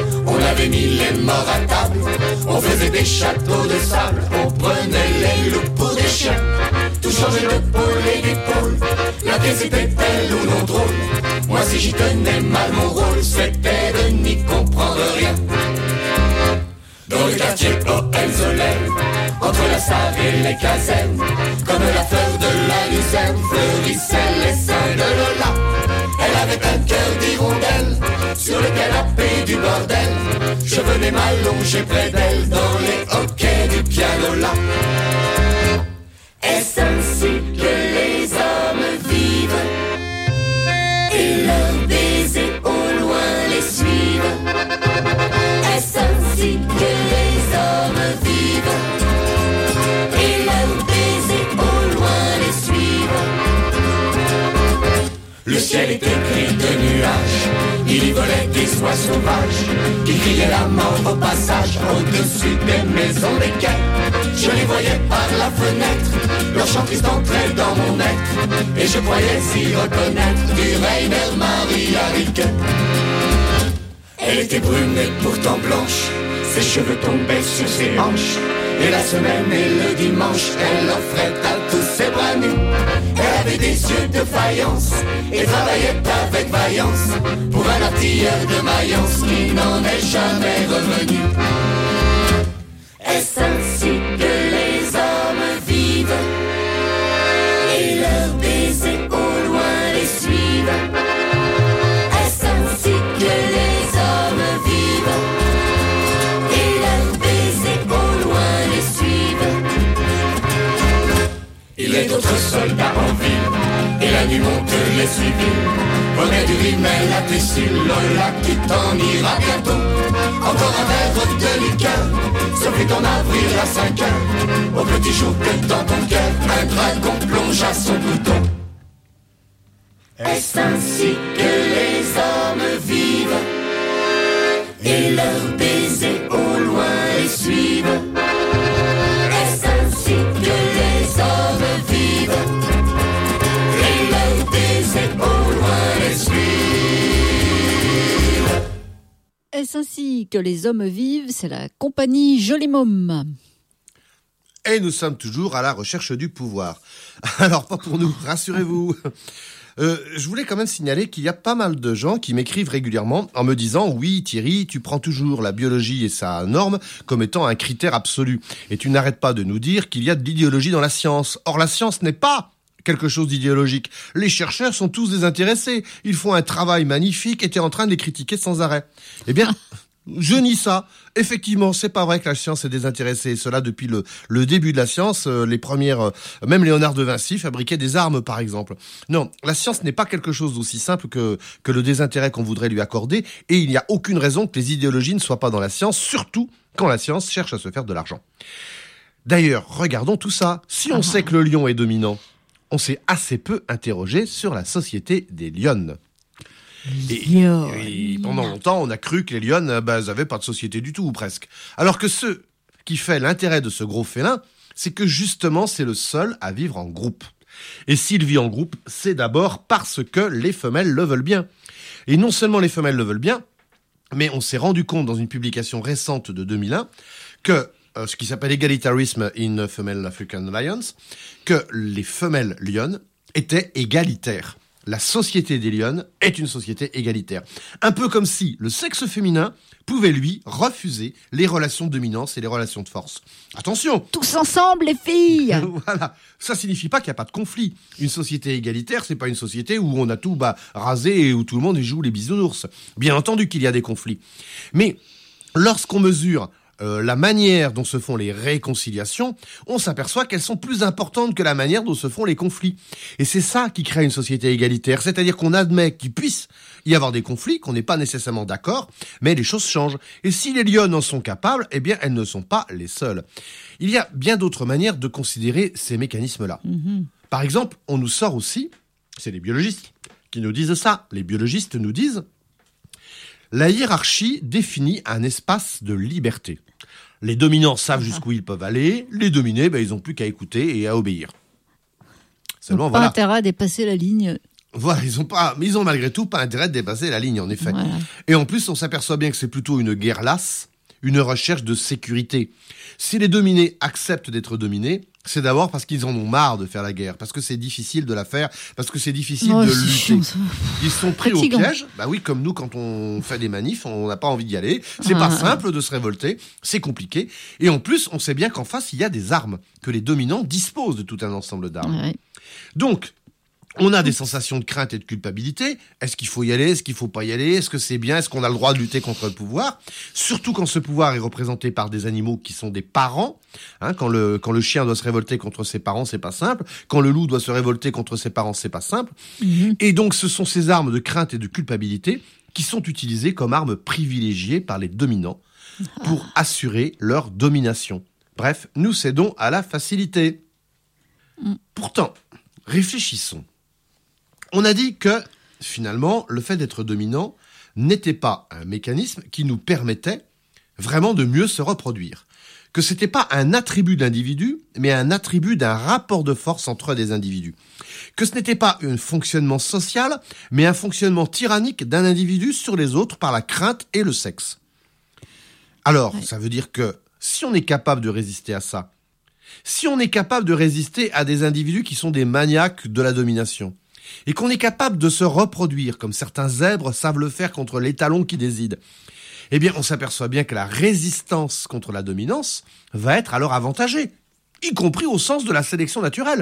avait mis les morts à table. On faisait des châteaux de sable, on prenait les loups pour des chiens. Tout changeait de pôle et d'épaule, la pièce était-elle ou non drôle. Moi si j'y tenais mal mon rôle, c'était de n'y comprendre rien. Dans le quartier Hohenzollern, entre la Sarre et les casernes, comme la fleur de la lucerne, fleurissaient les seins de Lola. Elle avait un cœur d'hirondelle, sur le canapé du bordel. Je venais m'allonger près d'elle, dans les hoquets du pianola. Est-ce ainsi que les hommes vivent, et leurs baisers au loin les suivent? Est-ce ainsi que les hommes vivent, et leurs baisers au loin les suivent? Le ciel était gris de nuages, il y volait des oies sauvages qui criaient la mort au passage au-dessus des maisons des quais. Je les voyais par la fenêtre, leur chant triste entrait dans mon être, et je croyais y reconnaître du Rainer Maria Rilke. Elle était brune et pourtant blanche, ses cheveux tombaient sur ses hanches, et la semaine et le dimanche, elle offrait à tous ses bras nus. Elle avait des yeux de faïence et travaillait avec vaillance pour un artilleur de Mayence qui n'en est jamais revenu. Est-ce ainsi que les hommes vivent, et leurs baisers au loin les suivent? Est-ce ainsi que les hommes vivent, et leurs baisers au loin les suivent? Il est d'autres soldats en ville, et la nuit monte les civils. Bonnet du Rimel, la Tessile, Lola qui t'en ira bientôt. Encore un verre de liqueur, ce fut en avril à cinq heures, au petit jour que dans ton cœur, un dragon plonge à son bouton. Est-ce ainsi que les hommes vivent, et leurs baisers au loin les suivent? Est-ce ainsi que les hommes vivent, et leurs baisers au loin les suivent? Est-ce ainsi que les hommes vivent? C'est la compagnie Joli Môme. Et nous sommes toujours à la recherche du pouvoir. Alors, pas pour nous, rassurez-vous. Euh, je voulais quand même signaler qu'il y a pas mal de gens qui m'écrivent régulièrement en me disant « Oui, Thierry, tu prends toujours la biologie et sa norme comme étant un critère absolu. Et tu n'arrêtes pas de nous dire qu'il y a de l'idéologie dans la science. Or, la science n'est pas quelque chose d'idéologique. Les chercheurs sont tous désintéressés. Ils font un travail magnifique et tu es en train de les critiquer sans arrêt. » Eh bien... Je nie ça. Effectivement, c'est pas vrai que la science est désintéressée. Cela depuis le, le début de la science, euh, les premières, euh, même Léonard de Vinci fabriquait des armes, par exemple. Non, la science n'est pas quelque chose d'aussi simple que, que le désintérêt qu'on voudrait lui accorder, et il n'y a aucune raison que les idéologies ne soient pas dans la science, surtout quand la science cherche à se faire de l'argent. D'ailleurs, regardons tout ça. Si on sait que le lion est dominant, on s'est assez peu interrogé sur la société des lionnes. Et, et pendant longtemps, on a cru que les lionnes, bah, elles avaient pas de société du tout, ou presque. Alors que ce qui fait l'intérêt de ce gros félin, c'est que justement, c'est le seul à vivre en groupe. Et s'il vit en groupe, c'est d'abord parce que les femelles le veulent bien. Et non seulement les femelles le veulent bien, mais on s'est rendu compte dans une publication récente de deux mille un que euh, ce qui s'appelle Egalitarism in Female African Lions, que les femelles lionnes étaient égalitaires. La société des lionnes est une société égalitaire. Un peu comme si le sexe féminin pouvait, lui, refuser les relations de dominance et les relations de force. Attention! Tous ensemble, les filles! Voilà. Ça signifie pas qu'il n'y a pas de conflit. Une société égalitaire, c'est pas une société où on a tout bah, rasé et où tout le monde joue les bisounours. Bien entendu qu'il y a des conflits. Mais lorsqu'on mesure Euh, la manière dont se font les réconciliations, on s'aperçoit qu'elles sont plus importantes que la manière dont se font les conflits. Et c'est ça qui crée une société égalitaire, c'est-à-dire qu'on admet qu'il puisse y avoir des conflits, qu'on n'est pas nécessairement d'accord, mais les choses changent. Et si les lionnes en sont capables, eh bien elles ne sont pas les seules. Il y a bien d'autres manières de considérer ces mécanismes-là. Mmh. Par exemple, on nous sort aussi, c'est les biologistes qui nous disent ça, les biologistes nous disent la hiérarchie définit un espace de liberté. Les dominants savent jusqu'où ils peuvent aller, les dominés, ben, ils n'ont plus qu'à écouter et à obéir. Seulement, pas voilà. Intérêt à dépasser la ligne. Voilà, ils ont pas, mais ils ont malgré tout pas intérêt de dépasser la ligne, en effet. Voilà. Et en plus, on s'aperçoit bien que c'est plutôt une guerre lasse, une recherche de sécurité. Si les dominés acceptent d'être dominés, c'est d'abord parce qu'ils en ont marre de faire la guerre, parce que c'est difficile de la faire, parce que c'est difficile oh, de lutter. Chiant, ils sont pris Fatigant. au piège. Bah oui, comme nous, quand on fait des manifs, on n'a pas envie d'y aller. C'est ah. pas simple de se révolter, c'est compliqué. Et en plus, on sait bien qu'en face, il y a des armes, que les dominants disposent de tout un ensemble d'armes. Ouais. Donc, on a des sensations de crainte et de culpabilité. Est-ce qu'il faut y aller? Est-ce qu'il faut pas y aller? Est-ce que c'est bien? Est-ce qu'on a le droit de lutter contre le pouvoir? Surtout quand ce pouvoir est représenté par des animaux qui sont des parents. Hein, quand le, quand le chien doit se révolter contre ses parents, c'est pas simple. Quand le loup doit se révolter contre ses parents, c'est pas simple. Mmh. Et donc, ce sont ces armes de crainte et de culpabilité qui sont utilisées comme armes privilégiées par les dominants pour ah. assurer leur domination. Bref, nous cédons à la facilité. Mmh. Pourtant, réfléchissons. On a dit que, finalement, le fait d'être dominant n'était pas un mécanisme qui nous permettait vraiment de mieux se reproduire. Que c'était pas un attribut d'individu, mais un attribut d'un rapport de force entre des individus. Que ce n'était pas un fonctionnement social, mais un fonctionnement tyrannique d'un individu sur les autres par la crainte et le sexe. Alors, ouais. ça veut dire que si on est capable de résister à ça, si on est capable de résister à des individus qui sont des maniaques de la domination, et qu'on est capable de se reproduire, comme certains zèbres savent le faire contre l'étalon qui désident, eh bien, on s'aperçoit bien que la résistance contre la dominance va être alors avantagée, y compris au sens de la sélection naturelle.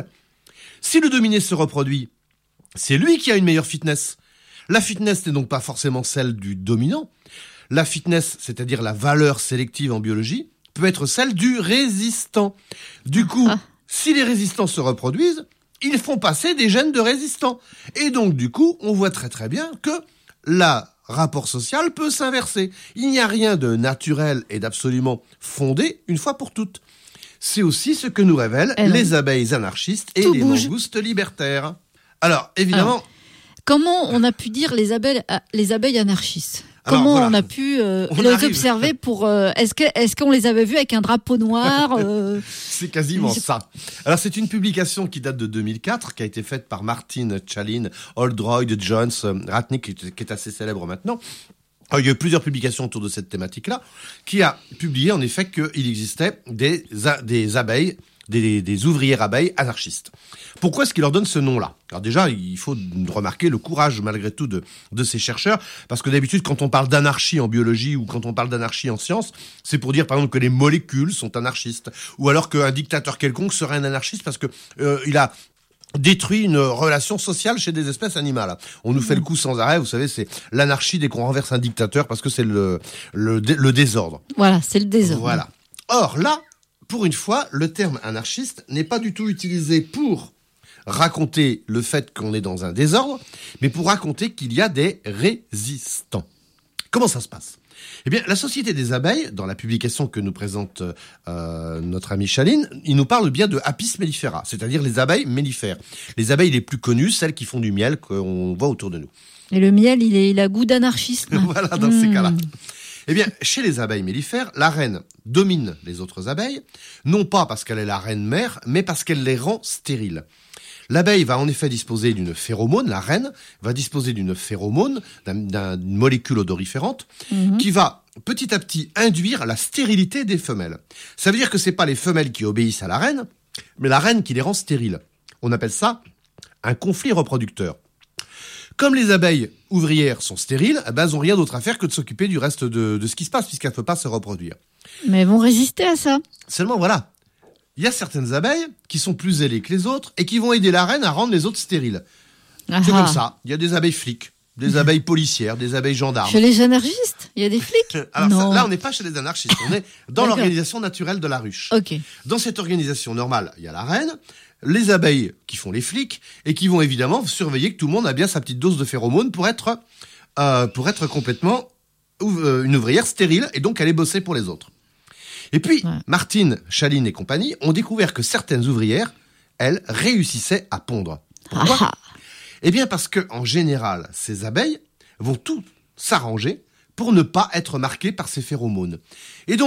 Si le dominé se reproduit, c'est lui qui a une meilleure fitness. La fitness n'est donc pas forcément celle du dominant. La fitness, c'est-à-dire la valeur sélective en biologie, peut être celle du résistant. Du coup, ah. si les résistants se reproduisent, ils font passer des gènes de résistants. Et donc, du coup, on voit très très bien que le rapport social peut s'inverser. Il n'y a rien de naturel et d'absolument fondé une fois pour toutes. C'est aussi ce que nous révèlent Elle les abeilles anarchistes et les bouge. mangoustes libertaires. Alors, évidemment... Alors, comment on a pu dire les abeilles, les abeilles anarchistes ? Alors, Comment voilà. on a pu euh, on les arrive. observer pour euh, est-ce que est-ce qu'on les avait vus avec un drapeau noir euh... C'est quasiment ça. Alors c'est une publication qui date de deux mille quatre, qui a été faite par Martin Chalin, Oldroyd, Jones, Ratnick, qui est assez célèbre maintenant. Alors, il y a eu plusieurs publications autour de cette thématique-là, qui a publié en effet qu'il existait des des abeilles. Des, des ouvrières abeilles anarchistes. Pourquoi est-ce qu'ils leur donnent ce nom-là? Alors déjà, il faut remarquer le courage malgré tout de, de ces chercheurs, parce que d'habitude, quand on parle d'anarchie en biologie ou quand on parle d'anarchie en sciences, c'est pour dire par exemple que les molécules sont anarchistes, ou alors qu'un dictateur quelconque serait un anarchiste parce que euh, il a détruit une relation sociale chez des espèces animales. On nous fait le coup sans arrêt, vous savez, c'est l'anarchie dès qu'on renverse un dictateur parce que c'est le, le, le désordre. Voilà, c'est le désordre. Voilà. Or, là, pour une fois, le terme anarchiste n'est pas du tout utilisé pour raconter le fait qu'on est dans un désordre, mais pour raconter qu'il y a des résistants. Comment ça se passe? Eh bien, la Société des abeilles, dans la publication que nous présente euh, notre ami Chaline, il nous parle bien de Apis mellifera, c'est-à-dire les abeilles mellifères. Les abeilles les plus connues, celles qui font du miel qu'on voit autour de nous. Et le miel, il, est, il a goût d'anarchisme. Voilà, dans mmh. ces cas-là. Eh bien, chez les abeilles mellifères, la reine domine les autres abeilles, non pas parce qu'elle est la reine mère, mais parce qu'elle les rend stériles. L'abeille va en effet disposer d'une phéromone, la reine va disposer d'une phéromone, d'un, d'un, d'une molécule odoriférante, mmh. qui va petit à petit induire la stérilité des femelles. Ça veut dire que c'est pas les femelles qui obéissent à la reine, mais la reine qui les rend stériles. On appelle ça un conflit reproducteur. Comme les abeilles ouvrières sont stériles, eh ben, elles n'ont rien d'autre à faire que de s'occuper du reste de, de ce qui se passe, puisqu'elles ne peuvent pas se reproduire. Mais elles vont résister à ça. Seulement, voilà. Il y a certaines abeilles qui sont plus zélées que les autres et qui vont aider la reine à rendre les autres stériles. Aha. C'est comme ça. Il y a des abeilles flics, des abeilles policières, des abeilles gendarmes. Chez les anarchistes, il y a des flics? Alors non. Ça, là, on n'est pas chez les anarchistes. On est dans l'organisation naturelle de la ruche. Okay. Dans cette organisation normale, il y a la reine, les abeilles qui font les flics et qui vont évidemment surveiller que tout le monde a bien sa petite dose de phéromones pour être, euh, pour être complètement euh, une ouvrière stérile et donc aller bosser pour les autres. Et puis, ouais. Martine, Chaline et compagnie ont découvert que certaines ouvrières, elles, réussissaient à pondre. Pourquoi? Ah. Eh bien parce que en général, ces abeilles vont tout s'arranger pour ne pas être marquées par ces phéromones. Et donc,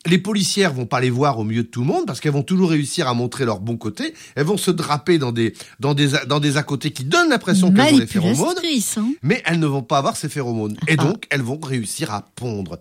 les policières vont pas les voir au milieu de tout le monde parce qu'elles vont toujours réussir à montrer leur bon côté. Elles vont se draper dans des dans des dans des à côté qui donnent l'impression qu'elles ont des phéromones, hein. mais elles ne vont pas avoir ces phéromones. Et donc elles vont réussir à pondre.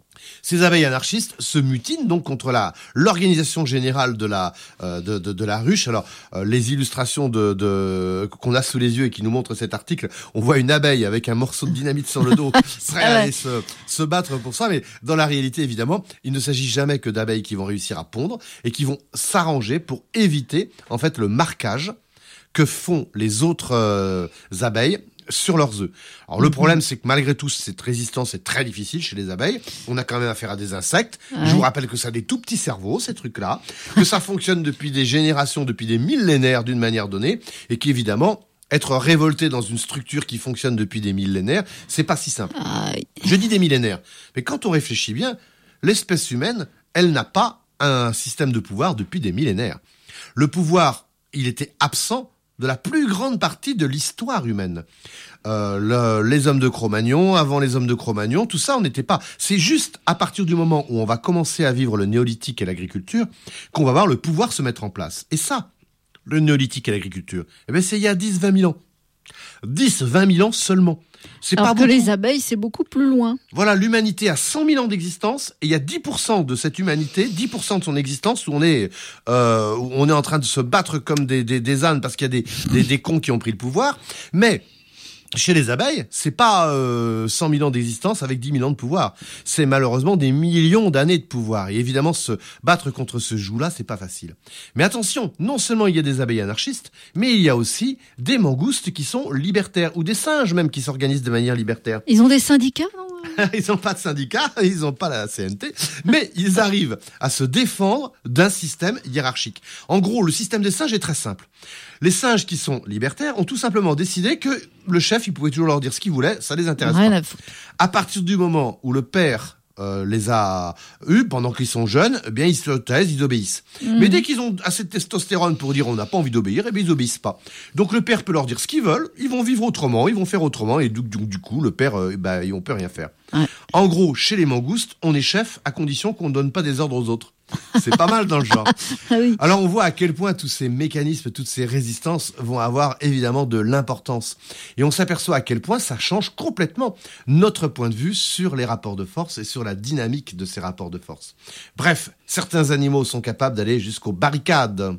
Ces abeilles anarchistes se mutinent donc contre la l'organisation générale de la euh, de, de de la ruche. Alors euh, les illustrations de, de qu'on a sous les yeux et qui nous montrent cet article, on voit une abeille avec un morceau de dynamite sur le dos, prêt à aller se se battre pour ça. Mais dans la réalité, évidemment, il ne s'agit jamais que d'abeilles qui vont réussir à pondre et qui vont s'arranger pour éviter en fait le marquage que font les autres euh, abeilles sur leurs œufs. Alors, le problème, c'est que malgré tout, cette résistance est très difficile chez les abeilles. On a quand même affaire à des insectes. Ouais. Je vous rappelle que ça a des tout petits cerveaux, ces trucs-là, que ça fonctionne depuis des générations, depuis des millénaires d'une manière donnée, et qu'évidemment, être révolté dans une structure qui fonctionne depuis des millénaires, c'est pas si simple. Aïe. Je dis des millénaires. Mais quand on réfléchit bien, l'espèce humaine, elle n'a pas un système de pouvoir depuis des millénaires. Le pouvoir, il était absent de la plus grande partie de l'histoire humaine. Euh, le, les hommes de Cro-Magnon, avant les hommes de Cro-Magnon, tout ça, on n'était pas... C'est juste à partir du moment où on va commencer à vivre le néolithique et l'agriculture qu'on va voir le pouvoir se mettre en place. Et ça, le néolithique et l'agriculture, eh ben c'est il y a dix à vingt mille ans. dix à vingt mille ans seulement. C'est Alors pas que beaucoup. Les abeilles, c'est beaucoup plus loin. Voilà, l'humanité a cent mille ans d'existence et il y a dix pour cent de cette humanité, dix pour cent de son existence où on est, euh, où on est en train de se battre comme des, des, des ânes parce qu'il y a des, des, des cons qui ont pris le pouvoir. Mais chez les abeilles, c'est pas euh, cent mille ans d'existence avec dix mille ans de pouvoir. C'est malheureusement des millions d'années de pouvoir. Et évidemment, se battre contre ce joug-là, c'est pas facile. Mais attention, non seulement il y a des abeilles anarchistes, mais il y a aussi des mangoustes qui sont libertaires, ou des singes même qui s'organisent de manière libertaire. Ils ont des syndicats, non? Ils n'ont pas de syndicat, ils n'ont pas la C N T, mais ils arrivent à se défendre d'un système hiérarchique. En gros, le système des singes est très simple. Les singes qui sont libertaires ont tout simplement décidé que le chef, il pouvait toujours leur dire ce qu'il voulait, ça les intéresse Rien pas. À foutre. À partir du moment où le père euh, les a eus pendant qu'ils sont jeunes, eh bien ils se taisent, ils obéissent. Mmh. Mais dès qu'ils ont assez de testostérone pour dire on n'a pas envie d'obéir, eh bien ils obéissent pas. Donc le père peut leur dire ce qu'ils veulent, ils vont vivre autrement, ils vont faire autrement, et du, du, du coup le père, euh, bah, on peut rien faire. Ouais. En gros, chez les mangoustes, on est chef à condition qu'on ne donne pas des ordres aux autres. C'est pas mal dans le genre. Ah oui. Alors on voit à quel point tous ces mécanismes, toutes ces résistances vont avoir évidemment de l'importance. Et on s'aperçoit à quel point ça change complètement notre point de vue sur les rapports de force et sur la dynamique de ces rapports de force. Bref, certains animaux sont capables d'aller jusqu'aux barricades.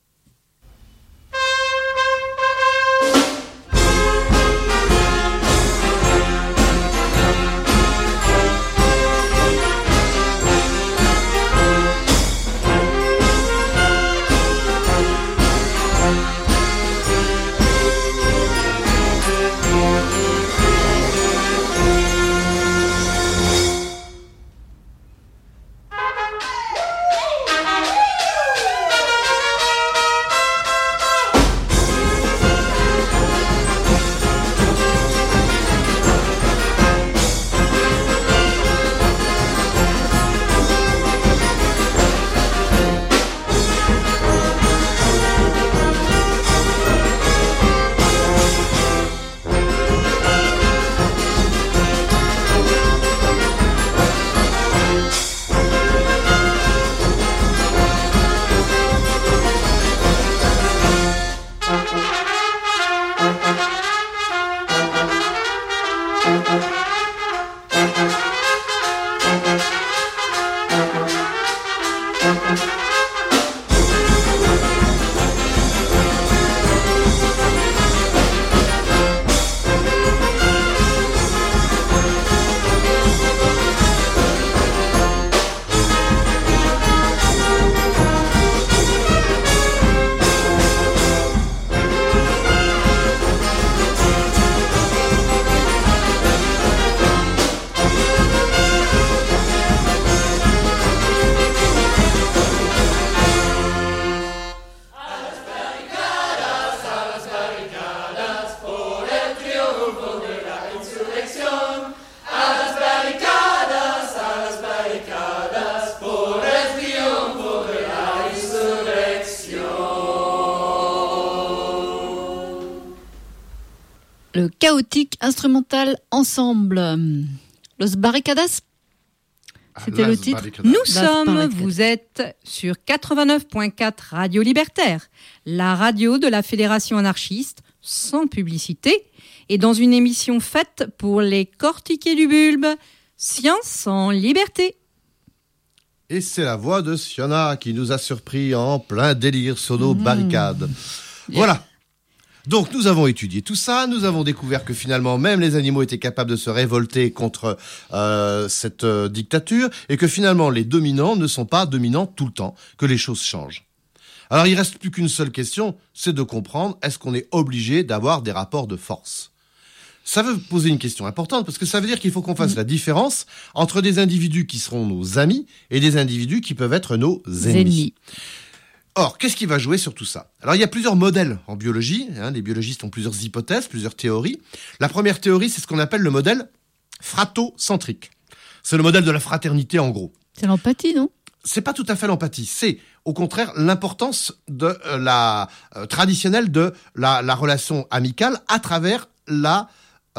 Le chaotique instrumental ensemble. Los Barricadas, C'était le titre. Nous sommes, vous êtes sur quatre-vingt-neuf virgule quatre Radio Libertaire, la radio de la Fédération anarchiste, sans publicité, et dans une émission faite pour les cortiqués du bulbe, Science en liberté. Et c'est la voix de Siona qui nous a surpris en plein délire sur nos mmh. barricades. Yeah. Voilà. Donc nous avons étudié tout ça, nous avons découvert que finalement même les animaux étaient capables de se révolter contre euh, cette euh, dictature et que finalement les dominants ne sont pas dominants tout le temps, que les choses changent. Alors il reste plus qu'une seule question, c'est de comprendre est-ce qu'on est obligé d'avoir des rapports de force ? Ça veut poser une question importante parce que ça veut dire qu'il faut qu'on fasse mmh. la différence entre des individus qui seront nos amis et des individus qui peuvent être nos ennemis. ennemis. Or, qu'est-ce qui va jouer sur tout ça ? Alors, il y a plusieurs modèles en biologie. Hein, les biologistes ont plusieurs hypothèses, plusieurs théories. La première théorie, c'est ce qu'on appelle le modèle fratocentrique. C'est le modèle de la fraternité, en gros. C'est l'empathie, non ? C'est pas tout à fait l'empathie. C'est, au contraire, l'importance de euh, la euh, traditionnelle de la, la relation amicale à travers la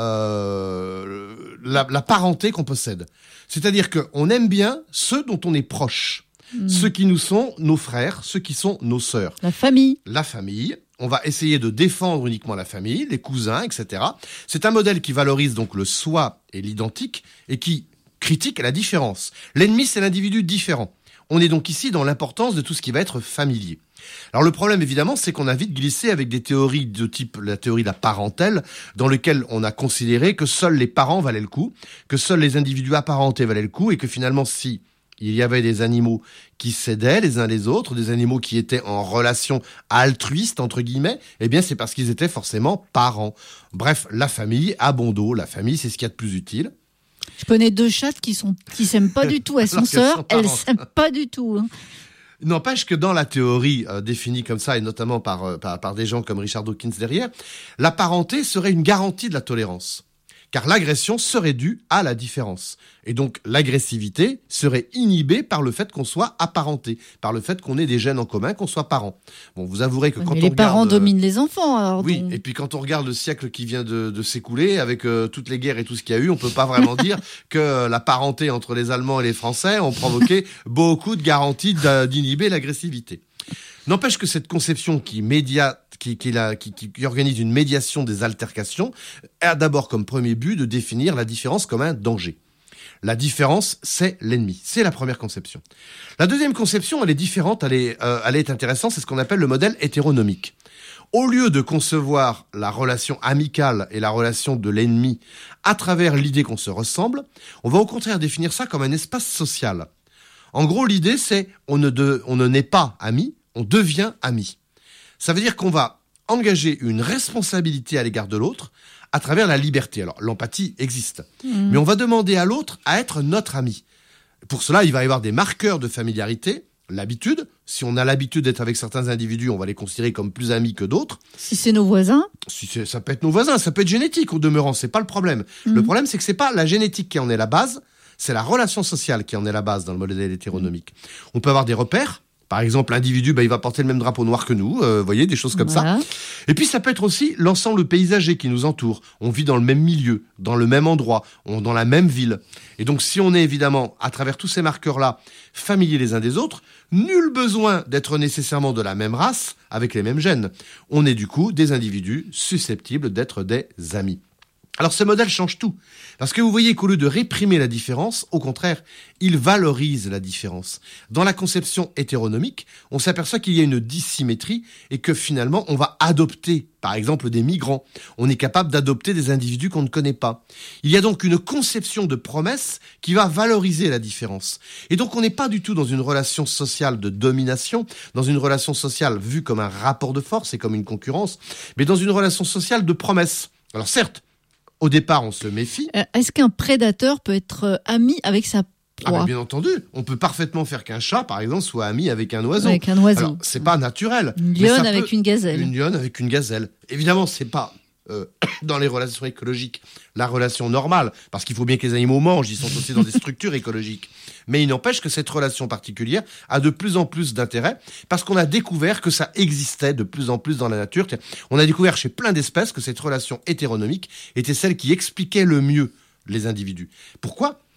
euh, la, la parenté qu'on possède. C'est-à-dire qu'on aime bien ceux dont on est proche. Mmh. Ceux qui nous sont nos frères, ceux qui sont nos sœurs. La famille. La famille. On va essayer de défendre uniquement la famille, les cousins, et cetera. C'est un modèle qui valorise donc le soi et l'identique et qui critique la différence. L'ennemi, c'est l'individu différent. On est donc ici dans l'importance de tout ce qui va être familier. Alors le problème évidemment, c'est qu'on a vite glissé avec des théories de type la théorie de la parentèle, dans lequel on a considéré que seuls les parents valaient le coup, que seuls les individus apparentés valaient le coup, et que finalement si il y avait des animaux qui s'aidaient les uns les autres, des animaux qui étaient en relation altruiste, entre guillemets, eh bien c'est parce qu'ils étaient forcément parents. Bref, la famille, à bon dos, la famille, c'est ce qu'il y a de plus utile. Je connais deux chattes qui sont qui s'aiment pas du tout. Elles sont sœurs, elles s'aiment pas du tout. Hein. N'empêche que dans la théorie euh, définie comme ça, et notamment par, euh, par, par des gens comme Richard Dawkins derrière, la parenté serait une garantie de la tolérance. Car l'agression serait due à la différence. Et donc, l'agressivité serait inhibée par le fait qu'on soit apparenté, par le fait qu'on ait des gènes en commun, qu'on soit parents. Bon, vous avouerez que Mais quand les on regarde... Les parents dominent les enfants, alors... Oui, donc... et puis quand on regarde le siècle qui vient de, de s'écouler, avec euh, toutes les guerres et tout ce qu'il y a eu, on peut pas vraiment dire que euh, la parenté entre les Allemands et les Français ont provoqué beaucoup de garanties d'inhiber l'agressivité. N'empêche que cette conception qui média, qui, qui, la, qui, qui organise une médiation des altercations a d'abord comme premier but de définir la différence comme un danger. La différence, c'est l'ennemi. C'est la première conception. La deuxième conception, elle est différente, elle est, euh, elle est intéressante, c'est ce qu'on appelle le modèle hétéronomique. Au lieu de concevoir la relation amicale et la relation de l'ennemi à travers l'idée qu'on se ressemble, on va au contraire définir ça comme un espace social. En gros, l'idée, c'est on ne, de, on ne naît pas amis, on devient ami. Ça veut dire qu'on va engager une responsabilité à l'égard de l'autre à travers la liberté. Alors, l'empathie existe. Mmh. Mais on va demander à l'autre à être notre ami. Pour cela, il va y avoir des marqueurs de familiarité, l'habitude. Si on a l'habitude d'être avec certains individus, on va les considérer comme plus amis que d'autres. Si c'est nos voisins ? Si c'est, ça peut être nos voisins, ça peut être génétique au demeurant, c'est pas le problème. Mmh. Le problème, c'est que c'est pas la génétique qui en est la base, c'est la relation sociale qui en est la base dans le modèle hétéronomique. On peut avoir des repères. Par exemple, l'individu, bah, il va porter le même drapeau noir que nous, euh, vous voyez, des choses comme voilà. ça. Et puis, ça peut être aussi l'ensemble paysager qui nous entoure. On vit dans le même milieu, dans le même endroit, on, dans la même ville. Et donc, si on est évidemment, à travers tous ces marqueurs-là, familiers les uns des autres, nul besoin d'être nécessairement de la même race, avec les mêmes gènes. On est du coup des individus susceptibles d'être des amis. Alors ce modèle change tout, parce que vous voyez qu'au lieu de réprimer la différence, au contraire, il valorise la différence. Dans la conception hétéronomique, on s'aperçoit qu'il y a une dissymétrie et que finalement on va adopter, par exemple, des migrants. On est capable d'adopter des individus qu'on ne connaît pas. Il y a donc une conception de promesse qui va valoriser la différence. Et donc on n'est pas du tout dans une relation sociale de domination, dans une relation sociale vue comme un rapport de force et comme une concurrence, mais dans une relation sociale de promesse. Alors certes, au départ, on se méfie. Euh, est-ce qu'un prédateur peut être euh, ami avec sa proie ? Ah, bien entendu. On peut parfaitement faire qu'un chat, par exemple, soit ami avec un oiseau. Avec un oiseau. Alors, c'est pas naturel. Une lionne avec peut... une gazelle. Une lionne avec une gazelle. Évidemment, c'est pas euh, dans les relations écologiques la relation normale, parce qu'il faut bien que les animaux mangent, ils sont aussi dans des structures écologiques. Mais il n'empêche que cette relation particulière a de plus en plus d'intérêt, parce qu'on a découvert que ça existait de plus en plus dans la nature. On a découvert chez plein d'espèces que cette relation hétéronomique était celle qui expliquait le mieux les individus. Pourquoi ?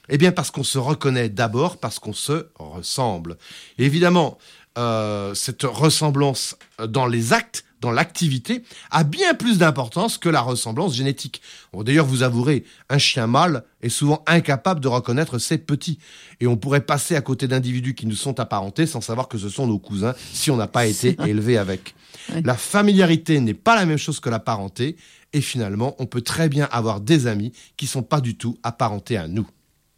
Eh bien parce qu'on se reconnaît d'abord, parce qu'on se ressemble. Et évidemment, euh, cette ressemblance dans les actes, dans l'activité, a bien plus d'importance que la ressemblance génétique. Bon, d'ailleurs, vous avouerez, un chien mâle est souvent incapable de reconnaître ses petits. Et on pourrait passer à côté d'individus qui nous sont apparentés sans savoir que ce sont nos cousins si on n'a pas été élevé avec. Ouais. La familiarité n'est pas la même chose que la parenté. Et finalement, on peut très bien avoir des amis qui ne sont pas du tout apparentés à nous.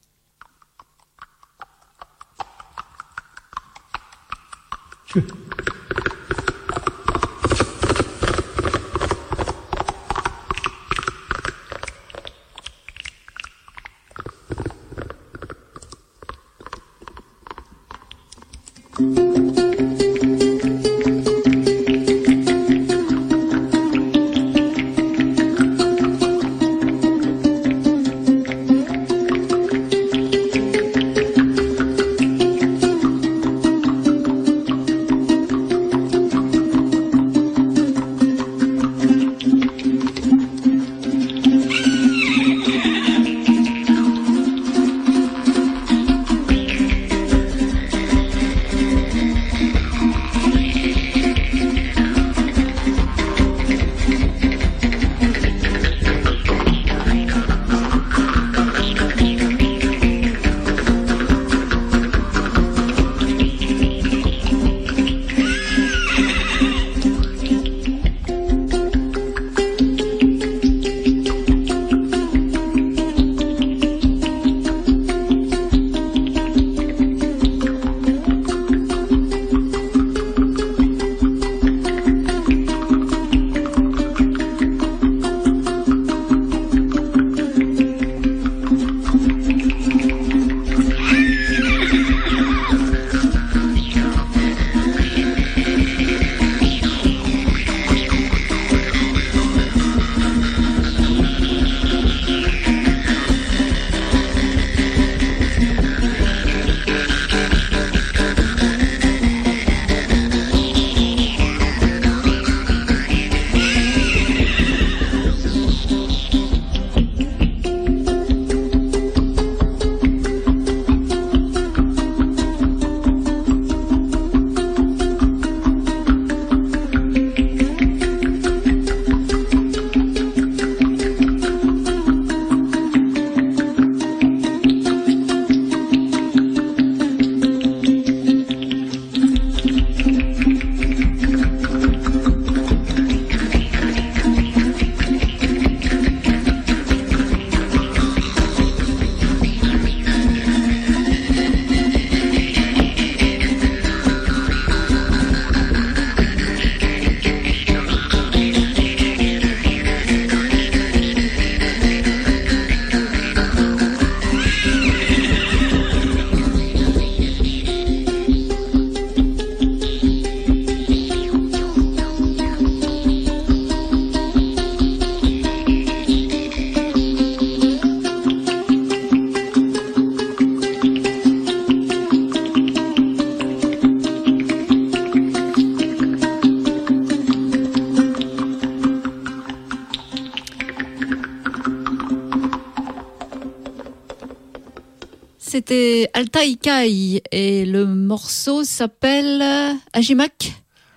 C'était Alta Ikai et le morceau s'appelle Agimac.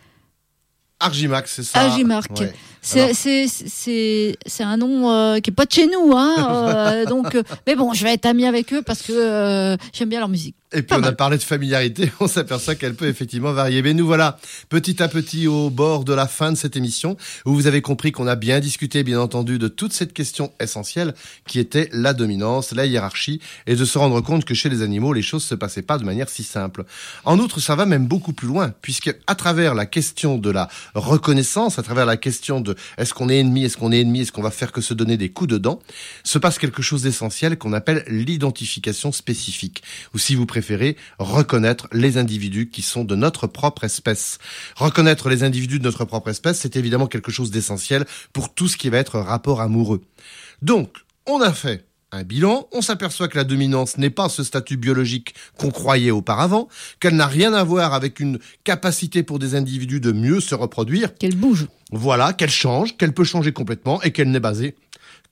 Argimac, c'est ça. Agimac. Ouais. C'est, Alors... c'est, c'est, c'est un nom euh, qui est pas de chez nous, hein. euh, donc, euh, mais bon, je vais être ami avec eux parce que euh, j'aime bien leur musique. Et puis pas on mal. a parlé de familiarité, on s'aperçoit qu'elle peut effectivement varier. Mais nous voilà petit à petit au bord de la fin de cette émission, où vous avez compris qu'on a bien discuté, bien entendu, de toute cette question essentielle qui était la dominance, la hiérarchie, et de se rendre compte que chez les animaux, les choses se passaient pas de manière si simple. En outre, ça va même beaucoup plus loin, puisque à travers la question de la reconnaissance, à travers la question de est-ce qu'on est ennemi, est-ce qu'on est ennemi, est-ce qu'on va faire que se donner des coups de dents, se passe quelque chose d'essentiel qu'on appelle l'identification spécifique, ou si vous préférez, reconnaître les individus qui sont de notre propre espèce. Reconnaître les individus de notre propre espèce, c'est évidemment quelque chose d'essentiel pour tout ce qui va être rapport amoureux. Donc, on a fait un bilan, on s'aperçoit que la dominance n'est pas ce statut biologique qu'on croyait auparavant, qu'elle n'a rien à voir avec une capacité pour des individus de mieux se reproduire. Qu'elle bouge. Voilà, qu'elle change, qu'elle peut changer complètement et qu'elle n'est basée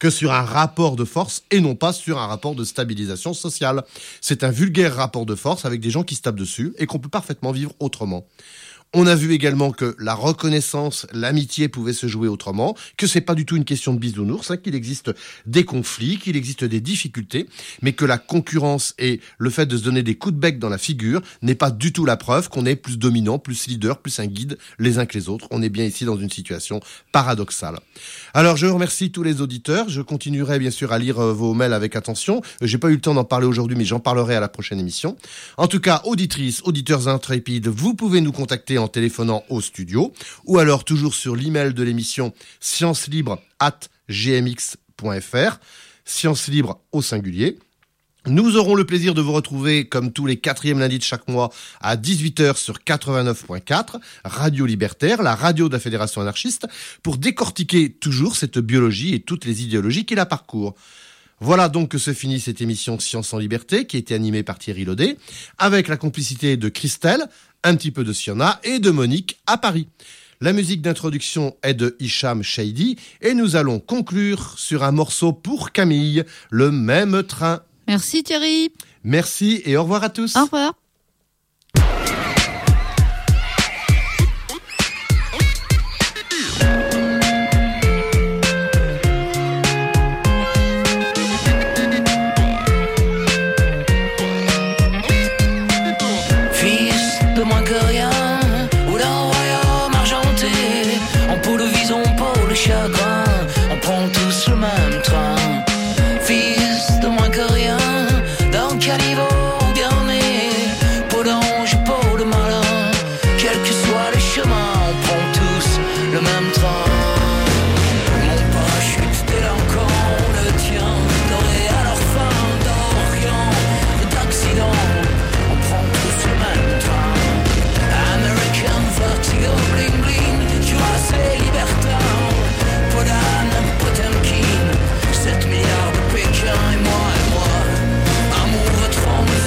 que sur un rapport de force et non pas sur un rapport de stabilisation sociale. C'est un vulgaire rapport de force avec des gens qui se tapent dessus et qu'on peut parfaitement vivre autrement. On a vu également que la reconnaissance, l'amitié pouvaient se jouer autrement, que c'est pas du tout une question de bisounours, hein, qu'il existe des conflits, qu'il existe des difficultés, mais que la concurrence et le fait de se donner des coups de bec dans la figure n'est pas du tout la preuve qu'on est plus dominant, plus leader, plus un guide les uns que les autres. On est bien ici dans une situation paradoxale. Alors je remercie tous les auditeurs, je continuerai bien sûr à lire vos mails avec attention. J'ai pas eu le temps d'en parler aujourd'hui, mais j'en parlerai à la prochaine émission. En tout cas, auditrices, auditeurs intrépides, vous pouvez nous contacter en téléphonant au studio, ou alors toujours sur l'email de l'émission sciencelibre arobase g m x point f r, Science Libre au singulier. Nous aurons le plaisir de vous retrouver, comme tous les quatrièmes lundis de chaque mois, à dix-huit heures sur quatre-vingt-neuf point quatre, Radio Libertaire, la radio de la Fédération anarchiste, pour décortiquer toujours cette biologie et toutes les idéologies qui la parcourent. Voilà donc que se finit cette émission Science en Liberté, qui a été animée par Thierry Laudet, avec la complicité de Christelle, un petit peu de Siona et de Monique à Paris. La musique d'introduction est de Hicham Shady et nous allons conclure sur un morceau pour Camille, Le Même Train. Merci Thierry. Merci et au revoir à tous. Au revoir. Chagrin, on prend tous le même train. Fils de moins que rien, dans quel niveau bien né, peau d'ange, peau de malin, quel que soit le chemin, on prend tous le même train. Mon parachute délinquant, le tien, doré à leur fin d'Orient, d'accident, on prend tous le même train. American vertigo, bling bling, cuirassé, libertin. sept milliards de Pékin et moi, et moi, amour, tremble.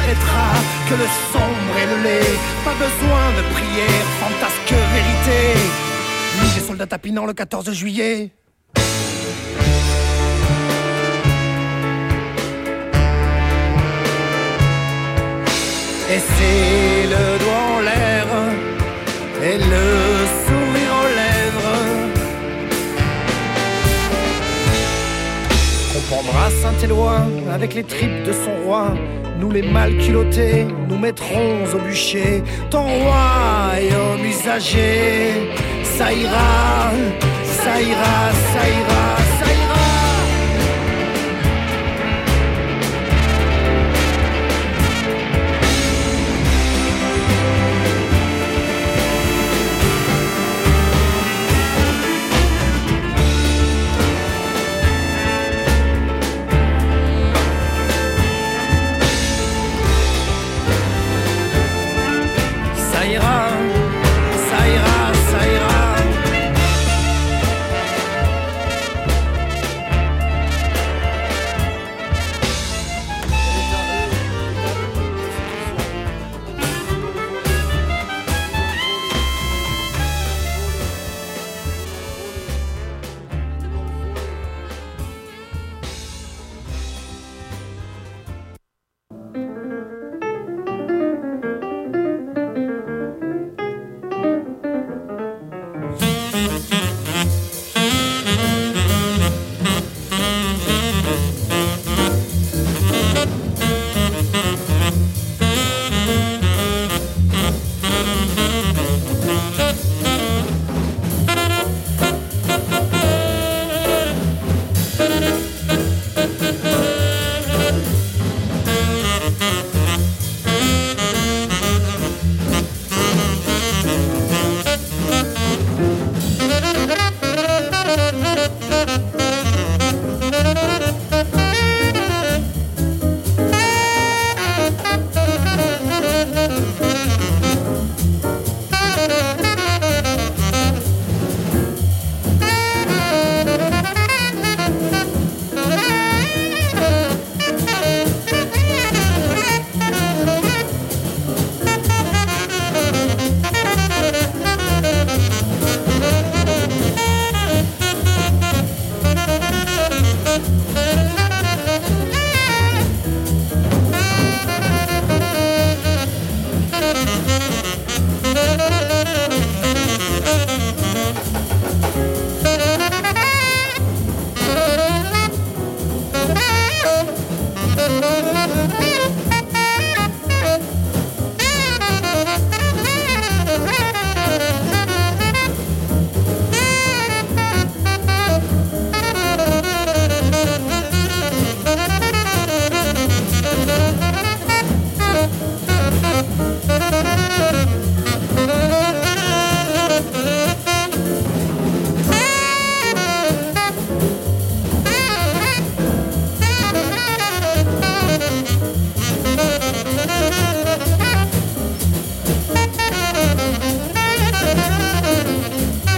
paraîtra que le sombre et le laid. Pas besoin de prière, fantasque vérité. Ni des soldats tapinant le quatorze juillet. Et c'est le doigt en l'air et le sourire aux lèvres qu'on prendra Saint-Éloi avec les tripes de son roi. Nous les mal culottés, nous mettrons au bûcher ton royaume usagé. Ça ira, ça ira, ça ira.